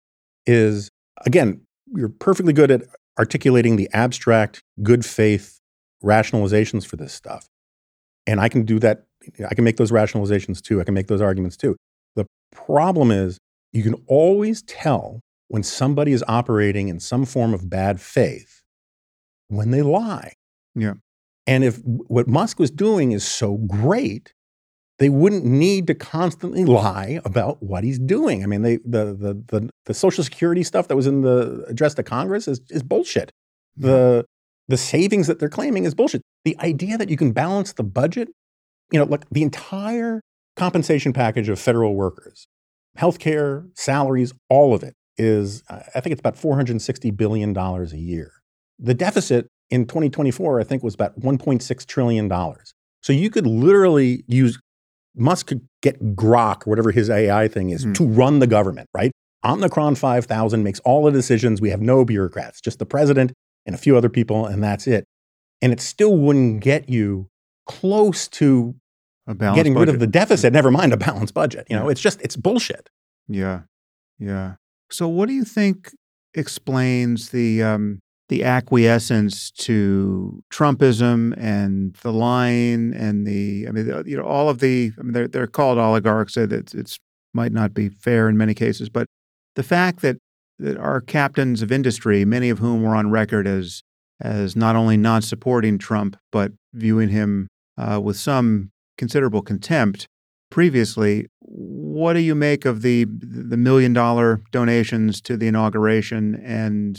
is, again, you're perfectly good at articulating the abstract, good faith rationalizations for this stuff. And I can do that. I can make those rationalizations too. I can make those arguments too. The problem is, you can always tell when somebody is operating in some form of bad faith when they lie. Yeah. And if what Musk was doing is so great, they wouldn't need to constantly lie about what he's doing. I mean, the Social Security stuff that was in the address to Congress is bullshit. The savings that they're claiming is bullshit. The idea that you can balance the budget, look, the entire compensation package of federal workers, healthcare, salaries, all of it is, I think it's about $460 billion a year. The deficit in 2024, I think, was about $1.6 trillion. So you could literally Musk could get Grok, or whatever his AI thing is, to run the government, right? Omnicron 5000 makes all the decisions. We have no bureaucrats, just the president and a few other people, and that's it. And it still wouldn't get you close to getting rid of the deficit, never mind a balanced budget. It's bullshit. Yeah. Yeah. So what do you think explains the acquiescence to Trumpism and the lying and all of they're called oligarchs. It's might not be fair in many cases, but the fact that our captains of industry, many of whom were on record as not only not supporting Trump, but viewing him with some considerable contempt previously, what do you make of the $1 million donations to the inauguration and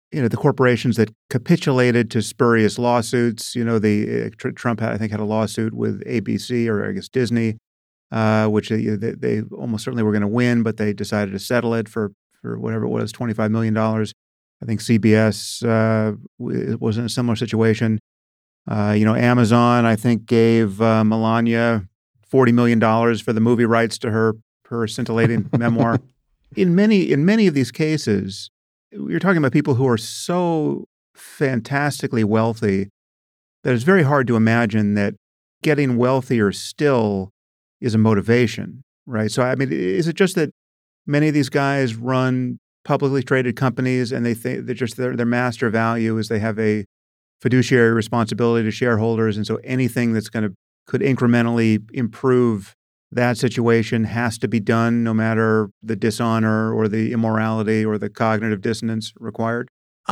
the corporations that capitulated to spurious lawsuits. Trump, I think, had a lawsuit with ABC, or I guess Disney, which they almost certainly were going to win, but they decided to settle it for whatever it was, $25 million. I think CBS was in a similar situation. Amazon, I think, gave Melania $40 million for the movie rights to her scintillating memoir. In many of these cases, you're talking about people who are so fantastically wealthy that it's very hard to imagine that getting wealthier still is a motivation, right? So, I mean, is it just that many of these guys run publicly traded companies and they think that just their master value is they have a fiduciary responsibility to shareholders, and so anything that's could incrementally improve that situation has to be done, no matter the dishonor or the immorality or the cognitive dissonance required?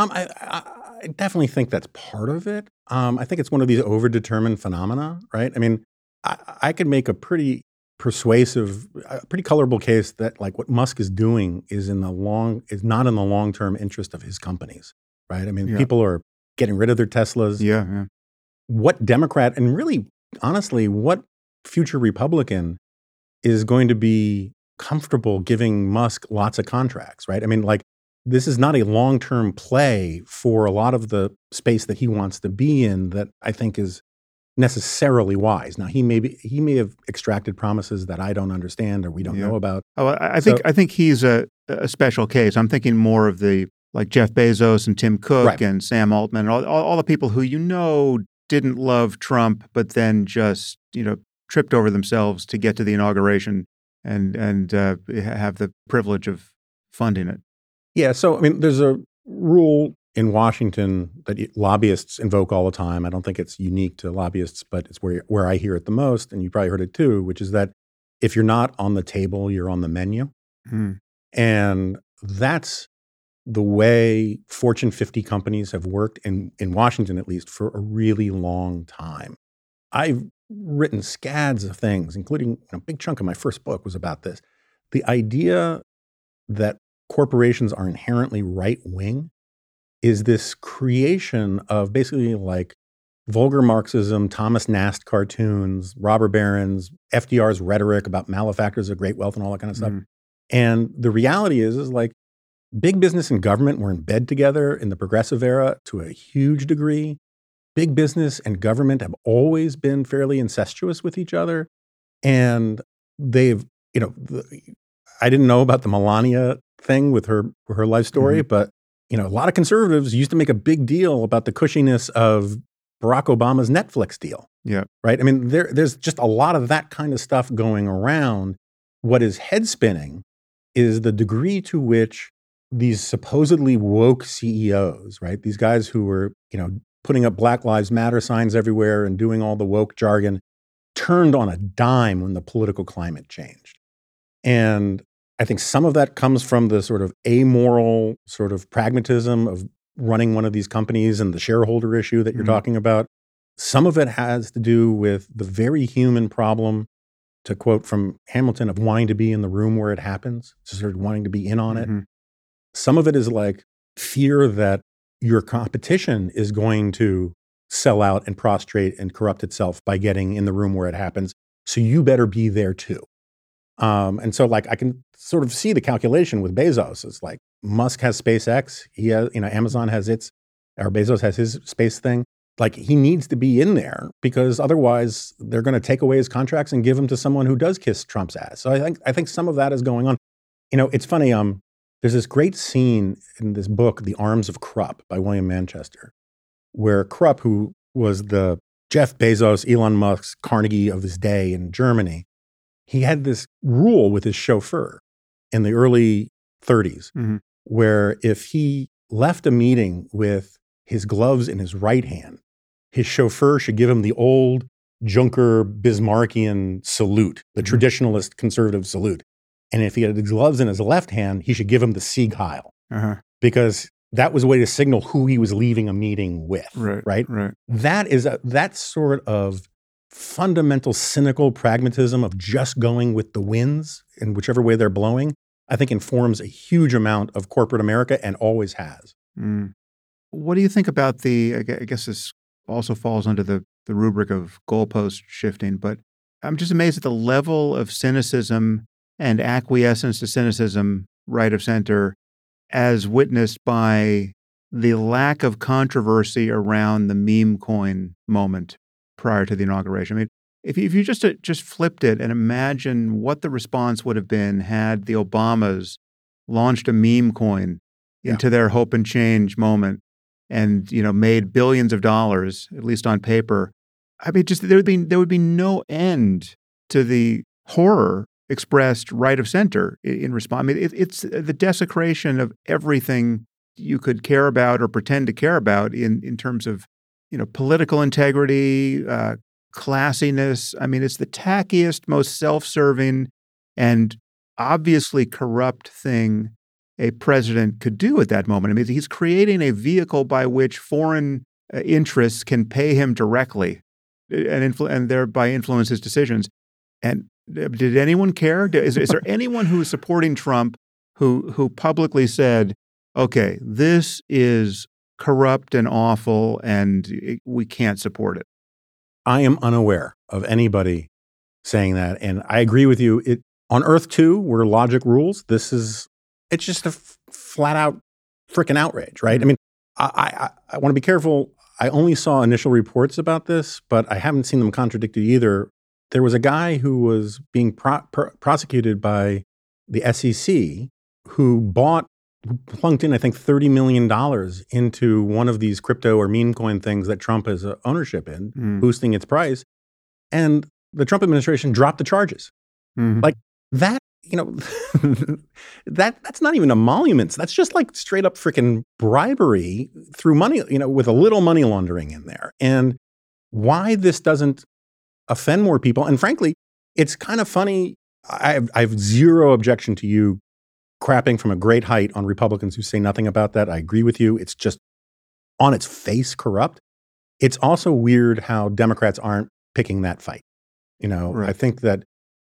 I definitely think that's part of it. I think it's one of these overdetermined phenomena, right? I mean, I could make a pretty persuasive, pretty colorable case that like what Musk is doing is not in the long-term interest of his companies, right? I mean, people are getting rid of their Teslas. Yeah. What Democrat, and really, honestly, what future Republican is going to be comfortable giving Musk lots of contracts, right? I mean, like, this is not a long-term play for a lot of the space that he wants to be in that I think is necessarily wise. Now, he may have extracted promises that I don't understand or we don't know about. Oh, I think he's a special case. I'm thinking more of the like Jeff Bezos and Tim Cook and Sam Altman and all the people who didn't love Trump, but then just tripped over themselves to get to the inauguration and have the privilege of funding it. Yeah, so I mean, there's a rule in Washington that lobbyists invoke all the time. I don't think it's unique to lobbyists, but it's where I hear it the most, and you probably heard it too, which is that if you're not on the table, you're on the menu. And that's the way Fortune 50 companies have worked in Washington, at least, for a really long time. I've written scads of things, including a big chunk of my first book was about this. The idea that corporations are inherently right-wing is this creation of basically like vulgar Marxism, Thomas Nast cartoons, robber barons, FDR's rhetoric about malefactors of great wealth and all that kind of stuff. And the reality is like big business and government were in bed together in the progressive era to a huge degree. Big business and government have always been fairly incestuous with each other. And they've, I didn't know about the Melania thing with her life story, but a lot of conservatives used to make a big deal about the cushiness of Barack Obama's Netflix deal. Yeah. Right? I mean, there's just a lot of that kind of stuff going around. What is head spinning is the degree to which these supposedly woke CEOs, right? These guys who were, putting up Black Lives Matter signs everywhere and doing all the woke jargon, turned on a dime when the political climate changed. And I think some of that comes from the sort of amoral sort of pragmatism of running one of these companies and the shareholder issue that you're talking about. Some of it has to do with the very human problem, to quote from Hamilton, of wanting to be in the room where it happens, sort of wanting to be in on it. Some of it is like fear that your competition is going to sell out and prostrate and corrupt itself by getting in the room where it happens. So you better be there too. And so like I can sort of see the calculation with Bezos. It's like Musk has SpaceX. He has, Amazon has or Bezos has his space thing. Like he needs to be in there because otherwise they're going to take away his contracts and give them to someone who does kiss Trump's ass. So I think some of that is going on. It's funny. There's this great scene in this book, The Arms of Krupp by William Manchester, where Krupp, who was the Jeff Bezos, Elon Musk's Carnegie of his day in Germany, he had this rule with his chauffeur in the early 30s, where if he left a meeting with his gloves in his right hand, his chauffeur should give him the old Junker Bismarckian salute, the traditionalist conservative salute. And if he had his gloves in his left hand, he should give him the Sieg Heil, because that was a way to signal who he was leaving a meeting with, right? That sort of fundamental cynical pragmatism of just going with the winds in whichever way they're blowing, I think informs a huge amount of corporate America and always has. What do you think about I guess this also falls under the rubric of goalpost shifting, but I'm just amazed at the level of cynicism and acquiescence to cynicism, right of center, as witnessed by the lack of controversy around the meme coin moment prior to the inauguration. I mean, if you just flipped it and imagine what the response would have been had the Obamas launched a meme coin into their hope and change moment and, made billions of dollars, at least on paper. I mean, just there would be no end to the horror expressed right of center in response. I mean, it's the desecration of everything you could care about or pretend to care about in terms of, political integrity, classiness. I mean, it's the tackiest, most self-serving, and obviously corrupt thing a president could do at that moment. I mean, he's creating a vehicle by which foreign interests can pay him directly and thereby influence his decisions. And did anyone care? Is there anyone who is supporting Trump who publicly said, okay, this is corrupt and awful and we can't support it? I am unaware of anybody saying that. And I agree with you. On Earth 2, where logic rules, it's just a flat out freaking outrage, right? I mean, I want to be careful. I only saw initial reports about this, but I haven't seen them contradicted either. There was a guy who was being prosecuted by the SEC who plunked in, I think, $30 million into one of these crypto or meme coin things that Trump has ownership in, boosting its price. And the Trump administration dropped the charges. Like that, that's not even emoluments. That's just like straight up freaking bribery through money, with a little money laundering in there. And why this doesn't offend more people. And frankly, it's kind of funny. I have zero objection to you crapping from a great height on Republicans who say nothing about that. I agree with you. It's just on its face corrupt. It's also weird how Democrats aren't picking that fight. Right. I think that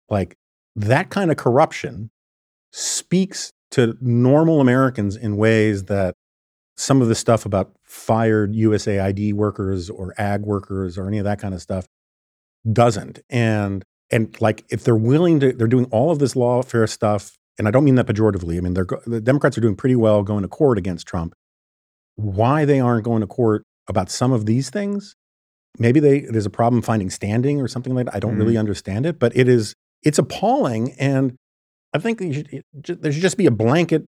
that kind of corruption speaks to normal Americans in ways that some of the stuff about fired USAID workers or ag workers or any of that kind of stuff doesn't. And if they're willing to, they're doing all of this lawfare stuff, and I don't mean that pejoratively. I mean, the Democrats are doing pretty well going to court against Trump. Why they aren't going to court about some of these things? Maybe there's a problem finding standing or something like that. I don't really understand it, but it's appalling. And I think there should just be a blanket,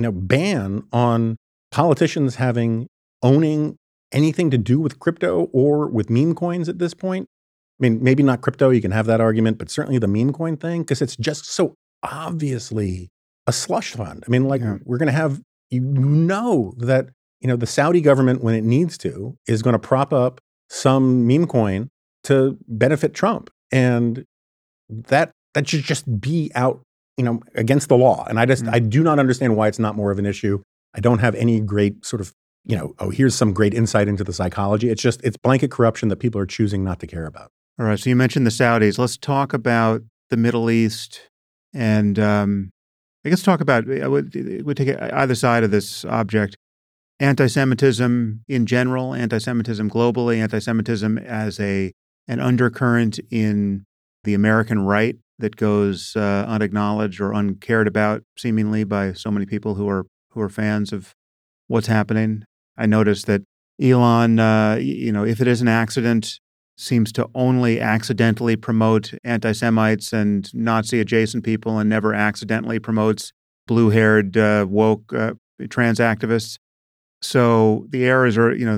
ban on politicians owning anything to do with crypto or with meme coins at this point. I mean, maybe not crypto, you can have that argument, but certainly the meme coin thing, because it's just so obviously a slush fund. I mean, we're going to have, that, the Saudi government, when it needs to, is going to prop up some meme coin to benefit Trump. And that should just be out, against the law. And I do not understand why it's not more of an issue. I don't have any great sort of, here's some great insight into the psychology. It's blanket corruption that people are choosing not to care about. All right. So you mentioned the Saudis. Let's talk about the Middle East. And I guess talk about, we take either side of this object, anti-Semitism in general, anti-Semitism globally, anti-Semitism as an undercurrent in the American right that goes unacknowledged or uncared about seemingly by so many people who are fans of what's happening. I noticed that Elon, if it is an accident, seems to only accidentally promote anti-Semites and Nazi-adjacent people and never accidentally promotes blue-haired, woke trans activists. So the errors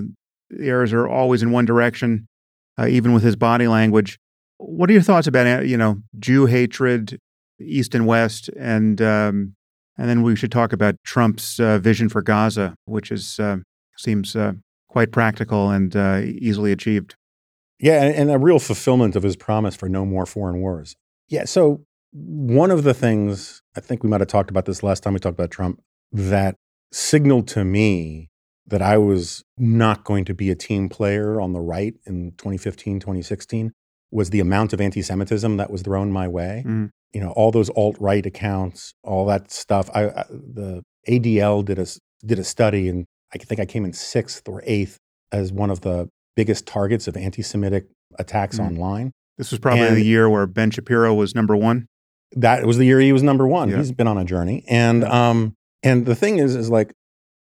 are always in one direction, even with his body language. What are your thoughts about, Jew hatred, East and West, and then we should talk about Trump's vision for Gaza, which seems quite practical and easily achieved. Yeah, and a real fulfillment of his promise for no more foreign wars. Yeah, so one of the things, I think we might have talked about this last time we talked about Trump, that signaled to me that I was not going to be a team player on the right in 2015, 2016, was the amount of anti-Semitism that was thrown my way. All those alt-right accounts, all that stuff. The ADL did a study, and I think I came in 6th or 8th as one of the biggest targets of anti-Semitic attacks online. This was probably the year where Ben Shapiro was number 1. That was the year he was number 1. Yeah. He's been on a journey. And the thing is like,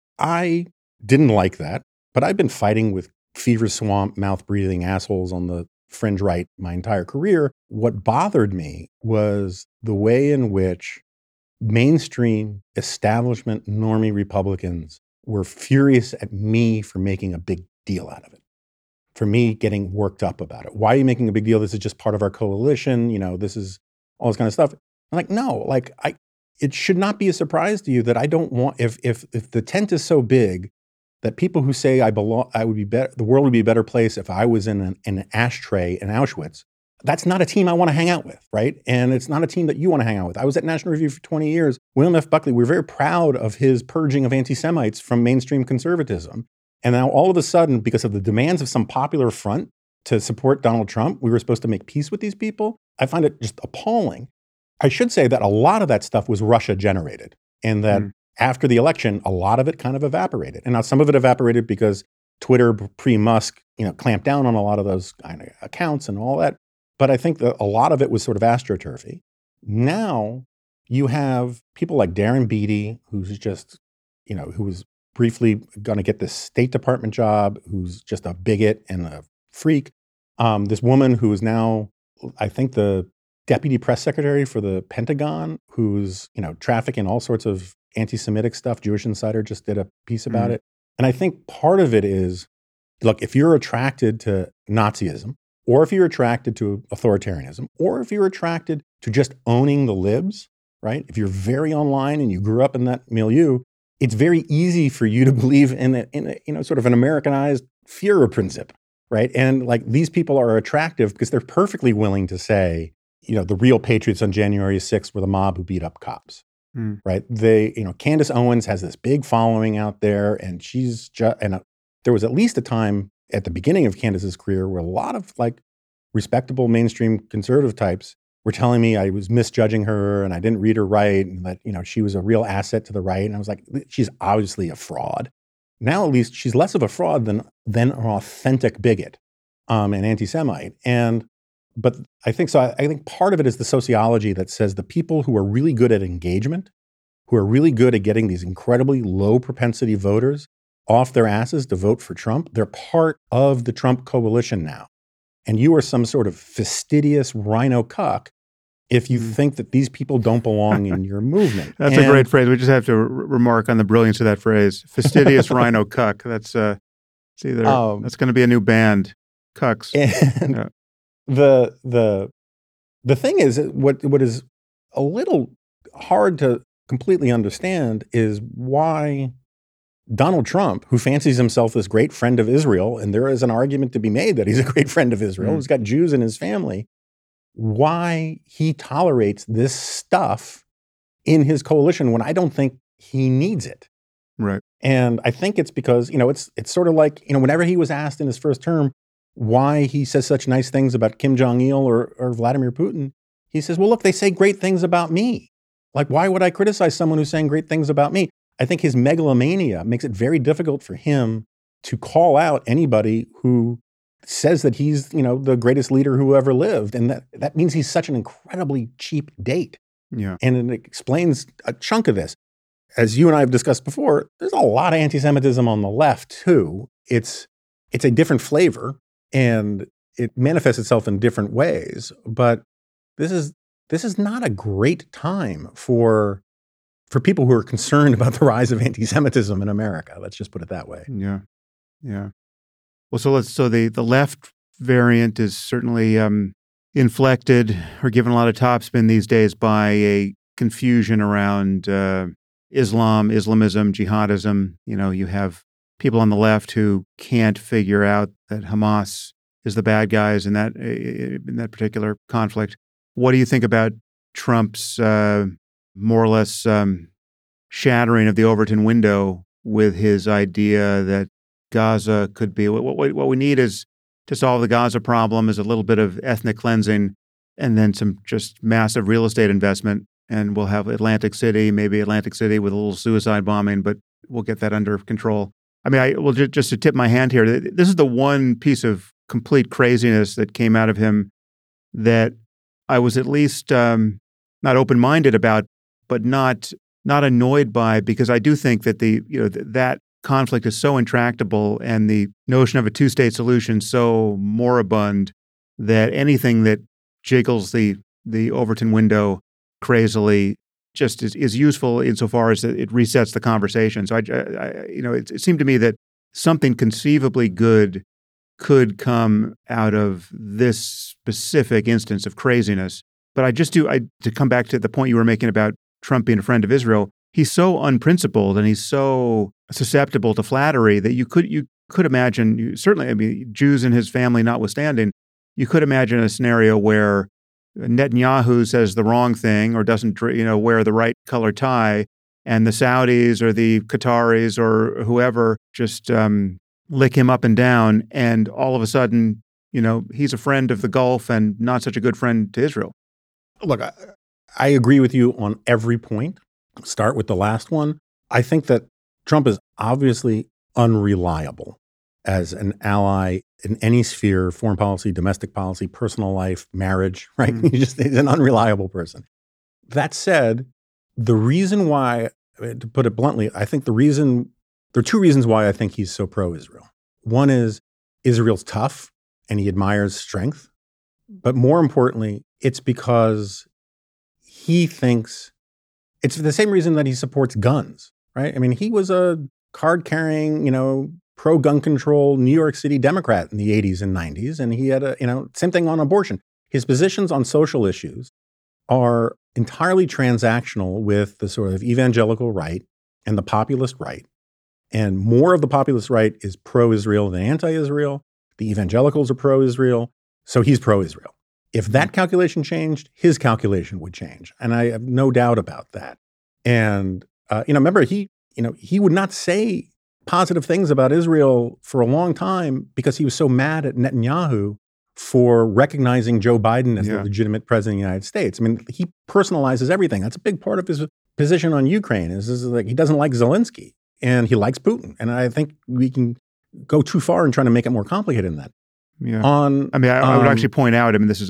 I didn't like that, but I've been fighting with fever swamp, mouth-breathing assholes on the fringe right my entire career. What bothered me was the way in which mainstream establishment normie Republicans were furious at me for making a big deal out of it, for me getting worked up about it. Why are you making a big deal? This is just part of our coalition. This is all this kind of stuff. I'm like, no, it should not be a surprise to you that I don't want, if the tent is so big that people who say I would be better, the world would be a better place if I was in an ashtray in Auschwitz. That's not a team I want to hang out with, right? And it's not a team that you want to hang out with. I was at National Review for 20 years. William F. Buckley, we were very proud of his purging of anti-Semites from mainstream conservatism. And now all of a sudden, because of the demands of some popular front to support Donald Trump, we were supposed to make peace with these people. I find it just appalling. I should say that a lot of that stuff was Russia generated, and that after the election, a lot of it kind of evaporated. And now some of it evaporated because Twitter pre-Musk, clamped down on a lot of those kind of accounts and all that. But I think that a lot of it was sort of astroturfy. Now you have people like Darren Beattie, who's just, who was briefly going to get this State Department job, who's just a bigot and a freak. This woman who is now, I think, the deputy press secretary for the Pentagon, who's, trafficking all sorts of anti-Semitic stuff. Jewish Insider just did a piece about it. And I think part of it is, look, if you're attracted to Nazism, or if you're attracted to authoritarianism, or if you're attracted to just owning the libs, right? If you're very online and you grew up in that milieu, it's very easy for you to believe in a sort of an Americanized Führerprinzip, right? And like these people are attractive because they're perfectly willing to say, the real patriots on January 6th were the mob who beat up cops, right? Candace Owens has this big following out there, and she's there was at least a time at the beginning of Candace's career where a lot of like respectable mainstream conservative types were telling me I was misjudging her and I didn't read her right, and that, she was a real asset to the right. And I was like, she's obviously a fraud. Now, at least she's less of a fraud than an authentic bigot and anti-Semite. But I think so. I think part of it is the sociology that says the people who are really good at engagement, who are really good at getting these incredibly low propensity voters off their asses to vote for Trump, they're part of the Trump coalition now. And you are some sort of fastidious rhino cuck if you think that these people don't belong in your movement. That's a great phrase. We just have to remark on the brilliance of that phrase. Fastidious rhino cuck. That's that's going to be a new band, Cucks. And the thing is, what is a little hard to completely understand is why Donald Trump, who fancies himself this great friend of Israel, and there is an argument to be made that he's a great friend of Israel, he's got Jews in his family, why he tolerates this stuff in his coalition when I don't think he needs it. Right. And I think it's because, it's sort of like, whenever he was asked in his first term why he says such nice things about Kim Jong-il or Vladimir Putin, he says, well, look, they say great things about me. Like, why would I criticize someone who's saying great things about me? I think his megalomania makes it very difficult for him to call out anybody who says that he's, the greatest leader who ever lived. And that means he's such an incredibly cheap date. Yeah. And it explains a chunk of this. As you and I have discussed before, there's a lot of anti-Semitism on the left too. It's a different flavor and it manifests itself in different ways. But this is not a great time for people who are concerned about the rise of anti-Semitism in America. Let's just put it that way. Yeah. Yeah. Well, so the left variant is certainly inflected or given a lot of topspin these days by a confusion around Islamism, jihadism. You have people on the left who can't figure out that Hamas is the bad guys in that particular conflict. What do you think about Trump's more or less shattering of the Overton window with his idea that Gaza could be what we need is to solve the Gaza problem is a little bit of ethnic cleansing and then some just massive real estate investment, and we'll have Atlantic City with a little suicide bombing, but we'll get that under control. I mean, just to tip my hand here, this is the one piece of complete craziness that came out of him that I was at least not open-minded about, but not annoyed by, because I do think that that conflict is so intractable and the notion of a two-state solution so moribund that anything that jiggles the Overton window crazily just is useful insofar as it resets the conversation. So it seemed to me that something conceivably good could come out of this specific instance of craziness. But to come back to the point you were making about Trump being a friend of Israel, he's so unprincipled and he's so susceptible to flattery that you could imagine, certainly, I mean, Jews in his family notwithstanding, you could imagine a scenario where Netanyahu says the wrong thing or doesn't, wear the right color tie, and the Saudis or the Qataris or whoever just lick him up and down, and all of a sudden, he's a friend of the Gulf and not such a good friend to Israel. Look, I agree with you on every point. Start with the last one. I think that Trump is obviously unreliable as an ally in any sphere: foreign policy, domestic policy, personal life, marriage, right? Mm-hmm. He's an unreliable person. That said, the reason why, to put it bluntly, I think there are two reasons why I think he's so pro-Israel. One is Israel's tough and he admires strength. But more importantly, it's because he thinks it's the same reason that he supports guns, right? I mean, he was a card-carrying, pro-gun control New York City Democrat in the 80s and 90s, and he had same thing on abortion. His positions on social issues are entirely transactional with the sort of evangelical right and the populist right. And more of the populist right is pro-Israel than anti-Israel. The evangelicals are pro-Israel, so he's pro-Israel. If that calculation changed, his calculation would change. And I have no doubt about that. And, remember, he would not say positive things about Israel for a long time because he was so mad at Netanyahu for recognizing Joe Biden as the legitimate president of the United States. I mean, he personalizes everything. That's a big part of his position on Ukraine is like he doesn't like Zelensky and he likes Putin. And I think we can go too far in trying to make it more complicated than that. Yeah. I would actually point out, this is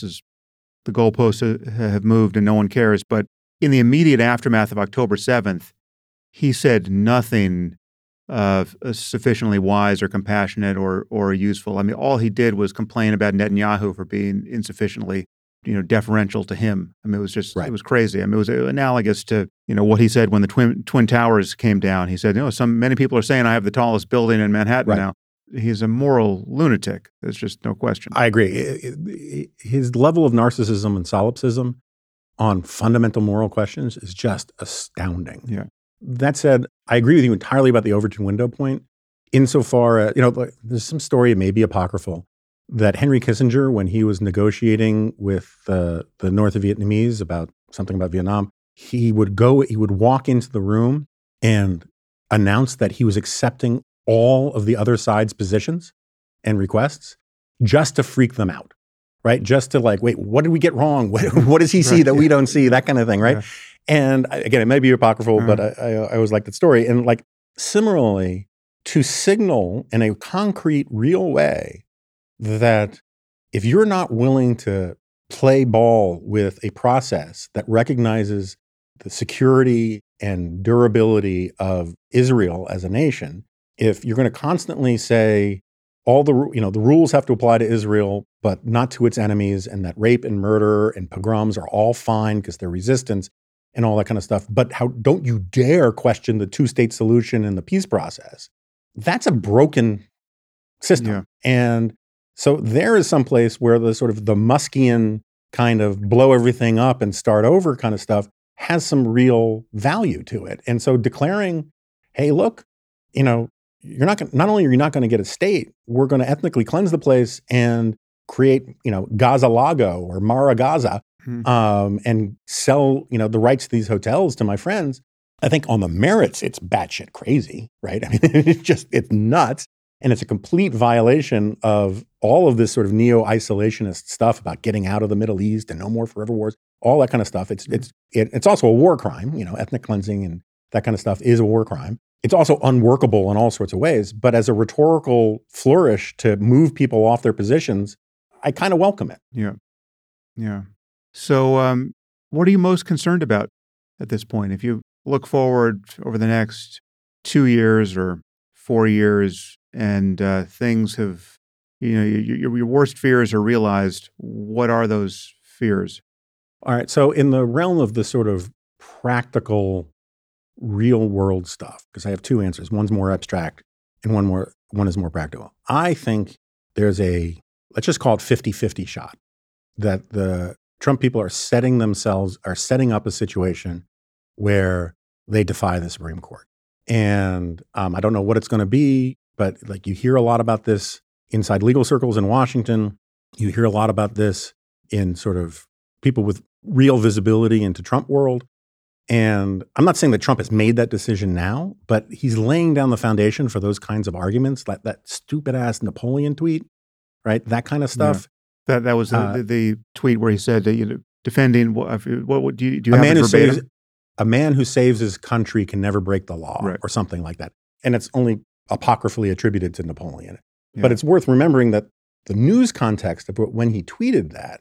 the goalposts have moved and no one cares, but in the immediate aftermath of October 7th, he said nothing sufficiently wise or compassionate or useful. I mean, all he did was complain about Netanyahu for being insufficiently, deferential to him. I mean, it was just, It was crazy. I mean, it was analogous to, what he said when the Twin Towers came down. He said, many people are saying I have the tallest building in Manhattan now. He's a moral lunatic. There's just no question. I agree. His level of narcissism and solipsism on fundamental moral questions is just astounding. Yeah. That said, I agree with you entirely about the Overton window point. Insofar as, there's some story, maybe apocryphal, that Henry Kissinger, when he was negotiating with the North Vietnamese about something about Vietnam, he would walk into the room and announce that he was accepting all of the other side's positions and requests just to freak them out, right? Just to wait, what did we get wrong? What does he see that we don't see? That kind of thing, right? Yeah. And again, it may be apocryphal, but I always like that story. And similarly, to signal in a concrete, real way that if you're not willing to play ball with a process that recognizes the security and durability of Israel as a nation, if you're going to constantly say all the rules have to apply to Israel, but not to its enemies, and that rape and murder and pogroms are all fine because they're resistance and all that kind of stuff, but don't you dare question the two-state solution and the peace process. That's a broken system. Yeah. And so there is some place where the sort of the Muskian kind of blow everything up and start over kind of stuff has some real value to it. And so declaring, hey, look, not only are you not going to get a state, we're going to ethnically cleanse the place and create, Gaza Lago or Mara Gaza, and sell, the rights to these hotels to my friends. I think on the merits, it's batshit crazy, right? I mean, it's nuts. And it's a complete violation of all of this sort of neo-isolationist stuff about getting out of the Middle East and no more forever wars, all that kind of stuff. It's also a war crime, ethnic cleansing and that kind of stuff is a war crime. it's also unworkable in all sorts of ways. But as a rhetorical flourish to move people off their positions, I kind of welcome it. Yeah. Yeah. So what are you most concerned about at this point? If you look forward over the next 2 years or 4 years and things have, your worst fears are realized, what are those fears? All right. So in the realm of the sort of practical, real world stuff, because I have two answers. One's more abstract and one is more practical. I think there's let's just call it 50-50 shot that the Trump people are setting up a situation where they defy the Supreme Court. And I don't know what it's going to be, but like you hear a lot about this inside legal circles in Washington. You hear a lot about this in sort of people with real visibility into Trump world. And I'm not saying that Trump has made that decision now, but he's laying down the foundation for those kinds of arguments, like that stupid ass Napoleon tweet, right? That kind of stuff. Yeah. That was the tweet where he said that defending what do you have it verbatim? A man who saves his country can never break the law, right, or something like that. And it's only apocryphally attributed to Napoleon. Yeah. But it's worth remembering that the news context of when he tweeted that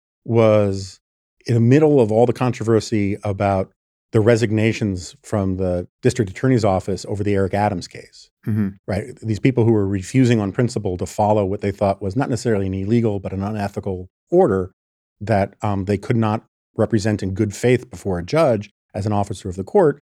was in the middle of all the controversy about the resignations from the district attorney's office over the Eric Adams case, right? These people who were refusing on principle to follow what they thought was not necessarily an illegal, but an unethical order that they could not represent in good faith before a judge as an officer of the court.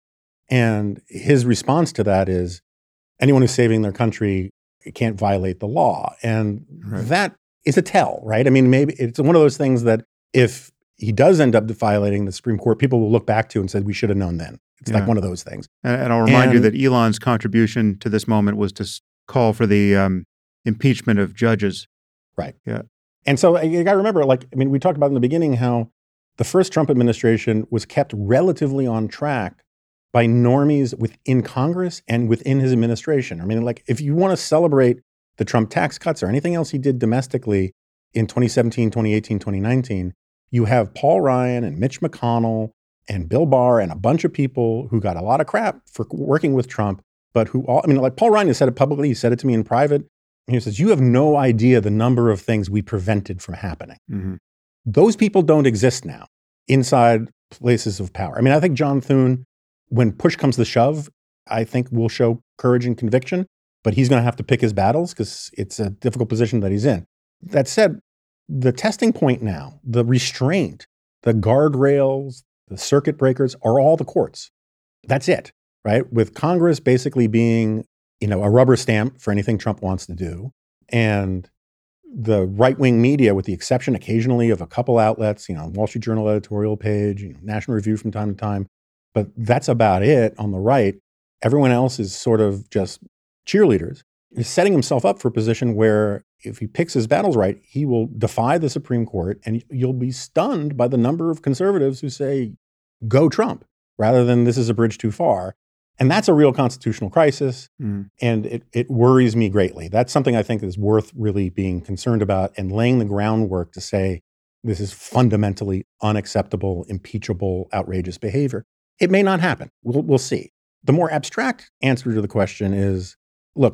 And his response to that is, anyone who's saving their country can't violate the law. And that is a tell, right? I mean, maybe it's one of those things that if he does end up violating the Supreme Court, people will look back to and say, we should have known then. It's like one of those things. And I'll remind you that Elon's contribution to this moment was to call for the impeachment of judges. Right. Yeah. And so you got to remember, we talked about in the beginning how the first Trump administration was kept relatively on track by normies within Congress and within his administration. I mean, if you want to celebrate the Trump tax cuts or anything else he did domestically in 2017, 2018, 2019, you have Paul Ryan and Mitch McConnell and Bill Barr and a bunch of people who got a lot of crap for working with Trump, but Paul Ryan has said it publicly, he said it to me in private, and he says, you have no idea the number of things we prevented from happening. Mm-hmm. Those people don't exist now inside places of power. I mean, I think John Thune, when push comes to shove, I think will show courage and conviction, but he's going to have to pick his battles because it's a difficult position that he's in. That said, the testing point now, the restraint, the guardrails, the circuit breakers are all the courts. That's it, right? With Congress basically being, a rubber stamp for anything Trump wants to do. And the right-wing media, with the exception occasionally of a couple outlets, Wall Street Journal editorial page, National Review from time to time. But that's about it on the right. Everyone else is sort of just cheerleaders. He's setting himself up for a position where if he picks his battles right, he will defy the Supreme Court, and you'll be stunned by the number of conservatives who say, go Trump, rather than this is a bridge too far. And that's a real constitutional crisis, and it worries me greatly. That's something I think is worth really being concerned about and laying the groundwork to say this is fundamentally unacceptable, impeachable, outrageous behavior. It may not happen. We'll see. The more abstract answer to the question is, look,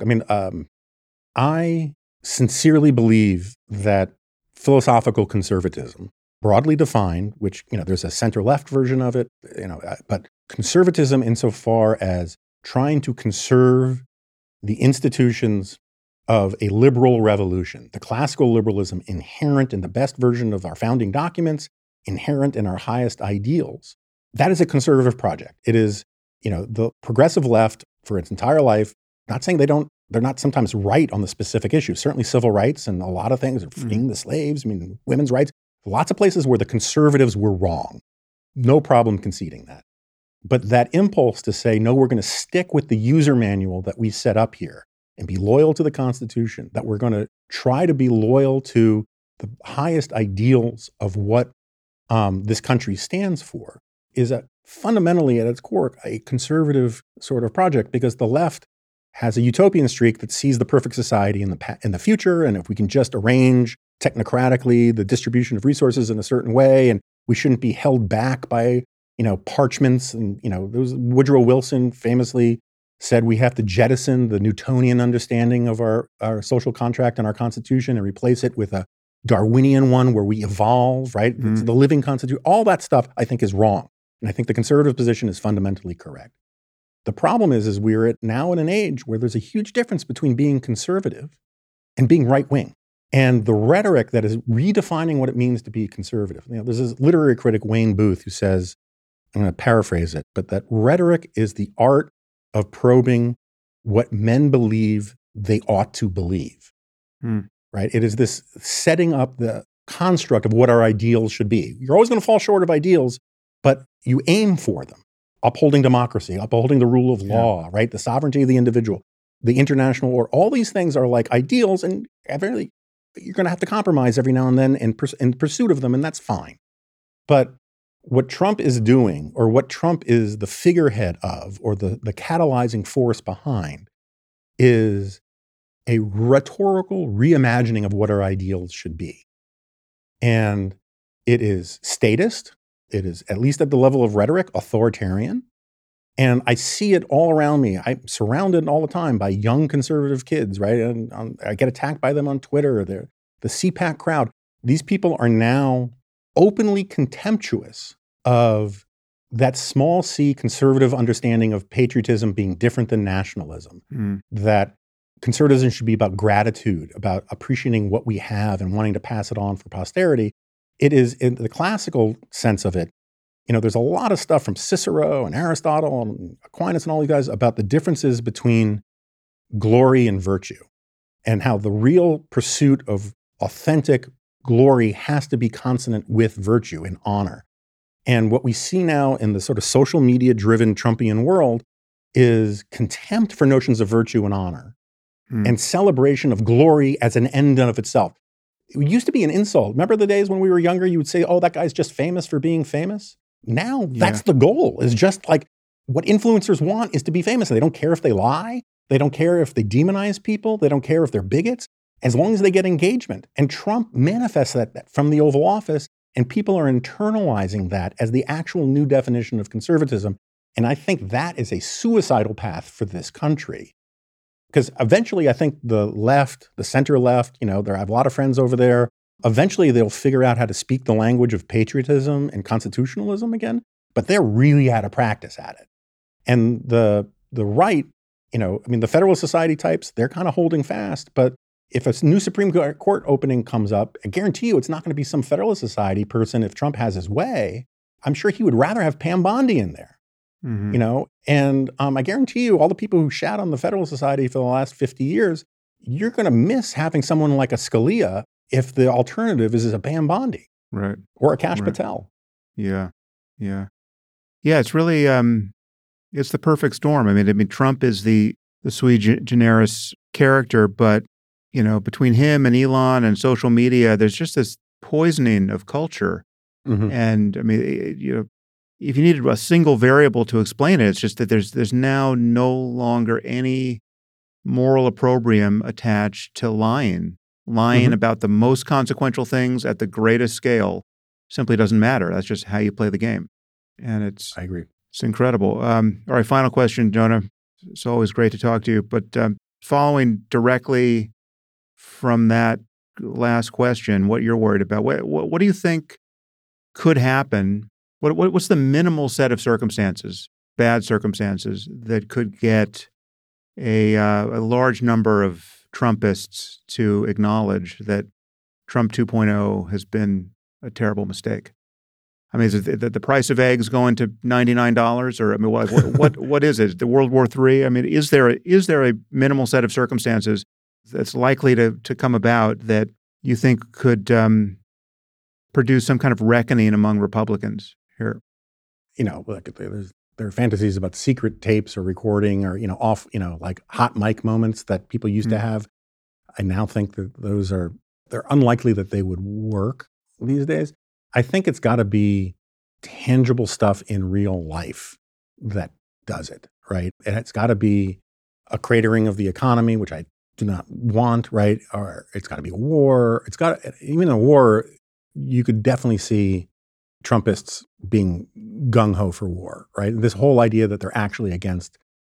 I sincerely believe that philosophical conservatism, broadly defined, which, there's a center-left version of it, but conservatism insofar as trying to conserve the institutions of a liberal revolution, the classical liberalism inherent in the best version of our founding documents, inherent in our highest ideals, that is a conservative project. It is, the progressive left for its entire life, not saying they're not sometimes right on the specific issues. Certainly civil rights and a lot of things, freeing the slaves, women's rights, lots of places where the conservatives were wrong. No problem conceding that. But that impulse to say, no, we're going to stick with the user manual that we set up here and be loyal to the Constitution, that we're going to try to be loyal to the highest ideals of what this country stands for, is fundamentally at its core a conservative sort of project, because the left has a utopian streak that sees the perfect society in the future, and if we can just arrange technocratically the distribution of resources in a certain way, and we shouldn't be held back by parchments, and there was Woodrow Wilson famously said we have to jettison the Newtonian understanding of our social contract and our Constitution and replace it with a Darwinian one where we evolve, right? It's the living Constitution. All that stuff I think is wrong. And I think the conservative position is fundamentally correct. The problem is we're now in an age where there's a huge difference between being conservative and being right-wing. And the rhetoric that is redefining what it means to be conservative. There's this literary critic, Wayne Booth, who says, I'm going to paraphrase it, but that rhetoric is the art of probing what men believe they ought to believe, right? It is this setting up the construct of what our ideals should be. You're always going to fall short of ideals, but you aim for them. Upholding democracy, upholding the rule of law, right? The sovereignty of the individual, the international order. All these things are like ideals, and really, you're going to have to compromise every now and then in pursuit of them, and that's fine. But what Trump is doing, or what Trump is the figurehead of, or the catalyzing force behind, is a rhetorical reimagining of what our ideals should be. And it is statist. It is, at least at the level of rhetoric, authoritarian. And I see it all around me. I'm surrounded all the time by young conservative kids, right? And I get attacked by them on Twitter. They're the CPAC crowd. These people are now openly contemptuous of that small c conservative understanding of patriotism being different than nationalism, that conservatism should be about gratitude, about appreciating what we have and wanting to pass it on for posterity. It is, in the classical sense of it, there's a lot of stuff from Cicero and Aristotle and Aquinas and all these guys about the differences between glory and virtue, and how the real pursuit of authentic glory has to be consonant with virtue and honor. And what we see now in the sort of social media-driven Trumpian world is contempt for notions of virtue and honor, and celebration of glory as an end in of itself. It used to be an insult. Remember the days when we were younger, you would say, oh, that guy's just famous for being famous? Now that's the goal, is just like what influencers want is to be famous. They don't care if they lie. They don't care if they demonize people. They don't care if they're bigots, as long as they get engagement. And Trump manifests that from the Oval Office, and people are internalizing that as the actual new definition of conservatism. And I think that is a suicidal path for this country. Because eventually, I think the left, the center left, I have a lot of friends over there. Eventually, they'll figure out how to speak the language of patriotism and constitutionalism again, but they're really out of practice at it. And the right, the Federalist Society types, they're kind of holding fast. But if a new Supreme Court opening comes up, I guarantee you it's not going to be some Federalist Society person. If Trump has his way, I'm sure he would rather have Pam Bondi in there. And I guarantee you all the people who shat on the Federalist Society for the last 50 years, you're going to miss having someone like a Scalia if the alternative is a Pam Bondi. Right. Or a Kash Patel. Yeah. It's really, it's the perfect storm. I mean, Trump is the sui generis character, but, between him and Elon and social media, there's just this poisoning of culture. And if you needed a single variable to explain it, it's just that there's now no longer any moral opprobrium attached to lying. Lying about the most consequential things at the greatest scale simply doesn't matter. That's just how you play the game. And I agree. It's incredible. All right, final question, Jonah. It's always great to talk to you. But following directly from that last question, what you're worried about, what do you think could happen? What's the minimal set of circumstances, bad circumstances, that could get a large number of Trumpists to acknowledge that Trump 2.0 has been a terrible mistake? I mean, is it the price of eggs going to $99, or what is it? The World War III? I mean, is there a minimal set of circumstances that's likely to come about that you think could produce some kind of reckoning among Republicans here? Look, there are fantasies about secret tapes or recording or, off, like hot mic moments that people used to have. I now think that they're unlikely that they would work these days. I think it's got to be tangible stuff in real life that does it, right? And it's got to be a cratering of the economy, which I do not want, right? Or it's got to be a war. Even in a war, you could definitely see Trumpists being gung-ho for war, right? This whole idea that they're actually against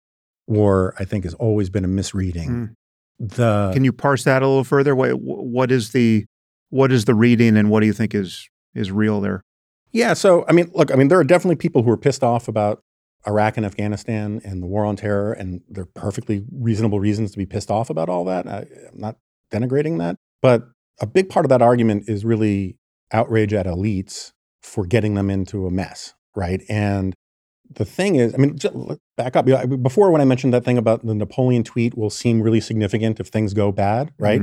war, I think, has always been a misreading. Can you parse that a little further? What is the reading, and what do you think is real there? Yeah, so there are definitely people who are pissed off about Iraq and Afghanistan and the war on terror, and there are perfectly reasonable reasons to be pissed off about all that. I'm not denigrating that, but a big part of that argument is really outrage at elites for getting them into a mess, right? And the thing is, just back up. Before, when I mentioned that thing about the Napoleon tweet will seem really significant if things go bad, right?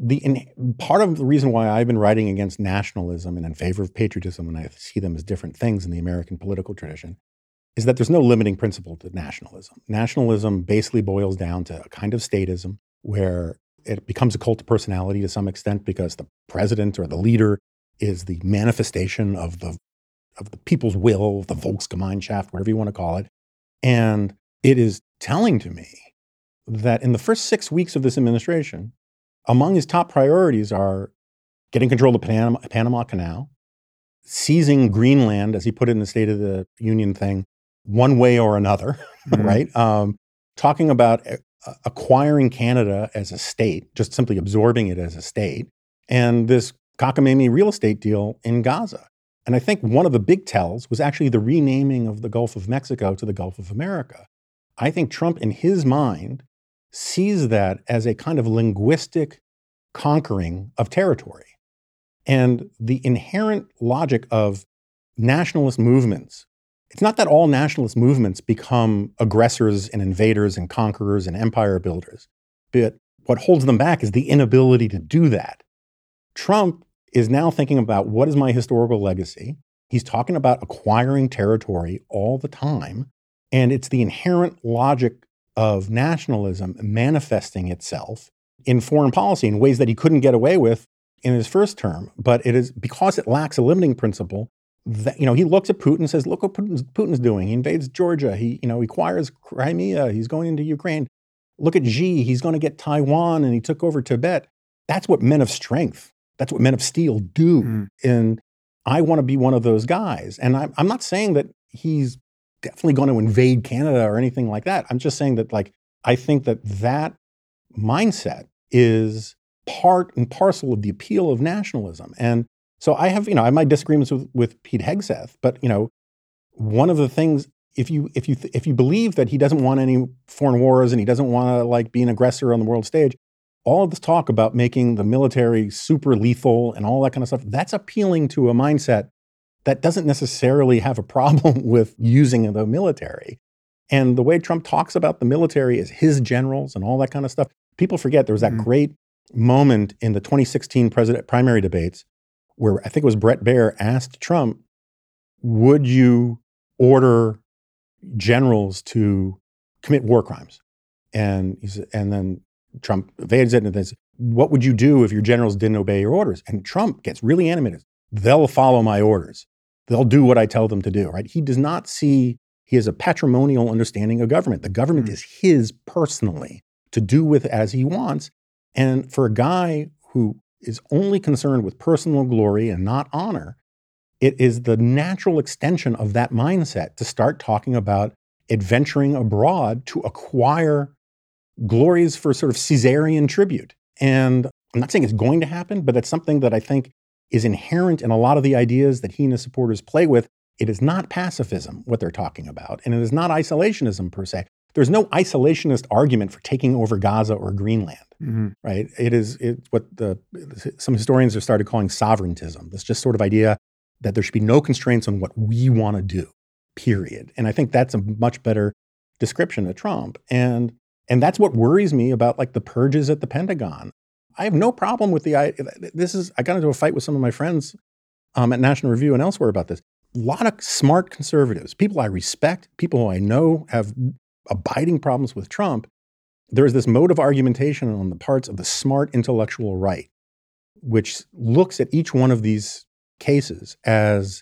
Part of the reason why I've been writing against nationalism and in favor of patriotism, and I see them as different things in the American political tradition, is that there's no limiting principle to nationalism. Nationalism basically boils down to a kind of statism where it becomes a cult of personality to some extent because the president or the leader is the manifestation of the people's will, the Volksgemeinschaft, whatever you want to call it. And it is telling to me that in the first 6 weeks of this administration, among his top priorities are getting control of the Panama Canal, seizing Greenland, as he put it in the State of the Union thing, one way or another, right? Talking about acquiring Canada as a state, just simply absorbing it as a state, and this cockamamie real estate deal in Gaza. And I think one of the big tells was actually the renaming of the Gulf of Mexico to the Gulf of America. I think Trump, in his mind, sees that as a kind of linguistic conquering of territory. And the inherent logic of nationalist movements, it's not that all nationalist movements become aggressors and invaders and conquerors and empire builders, but what holds them back is the inability to do that. Trump is now thinking about, what is my historical legacy? He's talking about acquiring territory all the time. And it's the inherent logic of nationalism manifesting itself in foreign policy in ways that he couldn't get away with in his first term. But it is because it lacks a limiting principle that, he looks at Putin and says, look what Putin's doing. He invades Georgia. He acquires Crimea. He's going into Ukraine. Look at Xi. He's going to get Taiwan, and he took over Tibet. That's what men of strength, that's what men of steel do. And I want to be one of those guys. And I'm not saying that he's definitely going to invade Canada or anything like that. I'm just saying that, I think that mindset is part and parcel of the appeal of nationalism. And so I have my disagreements with Pete Hegseth, but, one of the things, if you believe that he doesn't want any foreign wars and he doesn't want to be an aggressor on the world stage, all of this talk about making the military super lethal and all that kind of stuff, that's appealing to a mindset that doesn't necessarily have a problem with using the military. And the way Trump talks about the military as his generals and all that kind of stuff, people forget there was that great moment in the 2016 primary debates where I think it was Bret Baier asked Trump, would you order generals to commit war crimes? And then Trump evades it and says, what would you do if your generals didn't obey your orders? And Trump gets really animated. They'll follow my orders. They'll do what I tell them to do, right? He does not see, he has a patrimonial understanding of government. The government is his personally to do with as he wants. And for a guy who is only concerned with personal glory and not honor, it is the natural extension of that mindset to start talking about adventuring abroad to acquire glories for sort of Caesarian tribute. And I'm not saying it's going to happen, but it's something that I think is inherent in a lot of the ideas that he and his supporters play with. It is not pacifism, what they're talking about, and it is not isolationism per se. There's no isolationist argument for taking over Gaza or Greenland, right? It's what some historians have started calling sovereigntism. This just sort of idea that there should be no constraints on what we want to do, period. And I think that's a much better description of Trump. And that's what worries me about the purges at the Pentagon. I have no problem with I got into a fight with some of my friends at National Review and elsewhere about this. A lot of smart conservatives, people I respect, people who I know have abiding problems with Trump. There's this mode of argumentation on the parts of the smart intellectual right, which looks at each one of these cases as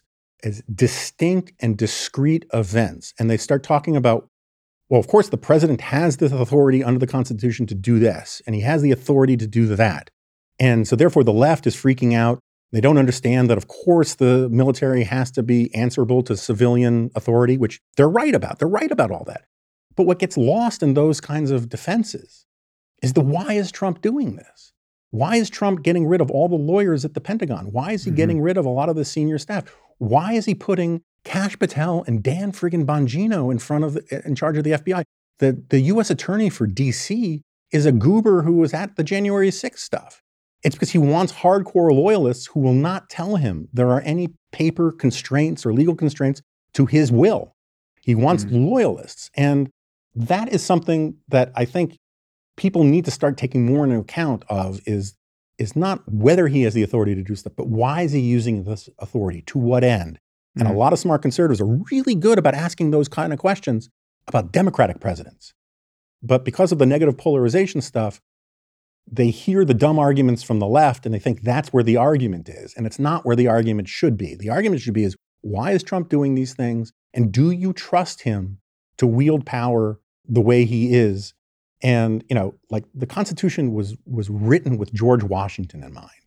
distinct and discrete events. And they start talking about, well, of course, the president has this authority under the Constitution to do this, and he has the authority to do that. And so therefore, the left is freaking out. They don't understand that, of course, the military has to be answerable to civilian authority, which they're right about. They're right about all that. But what gets lost in those kinds of defenses is why is Trump doing this? Why is Trump getting rid of all the lawyers at the Pentagon? Why is he getting rid of a lot of the senior staff? Why is he putting Kash Patel and Dan friggin' Bongino in charge of the FBI? The U.S. attorney for D.C. is a goober who was at the January 6th stuff. It's because he wants hardcore loyalists who will not tell him there are any paper constraints or legal constraints to his will. He wants loyalists. And that is something that I think people need to start taking more into account of is not whether he has the authority to do stuff, but why is he using this authority? To what end? And a lot of smart conservatives are really good about asking those kind of questions about Democratic presidents. But because of the negative polarization stuff, they hear the dumb arguments from the left and they think that's where the argument is. And it's not where the argument should be. The argument should be is, why is Trump doing these things? And do you trust him to wield power the way he is? And, like the Constitution was written with George Washington in mind.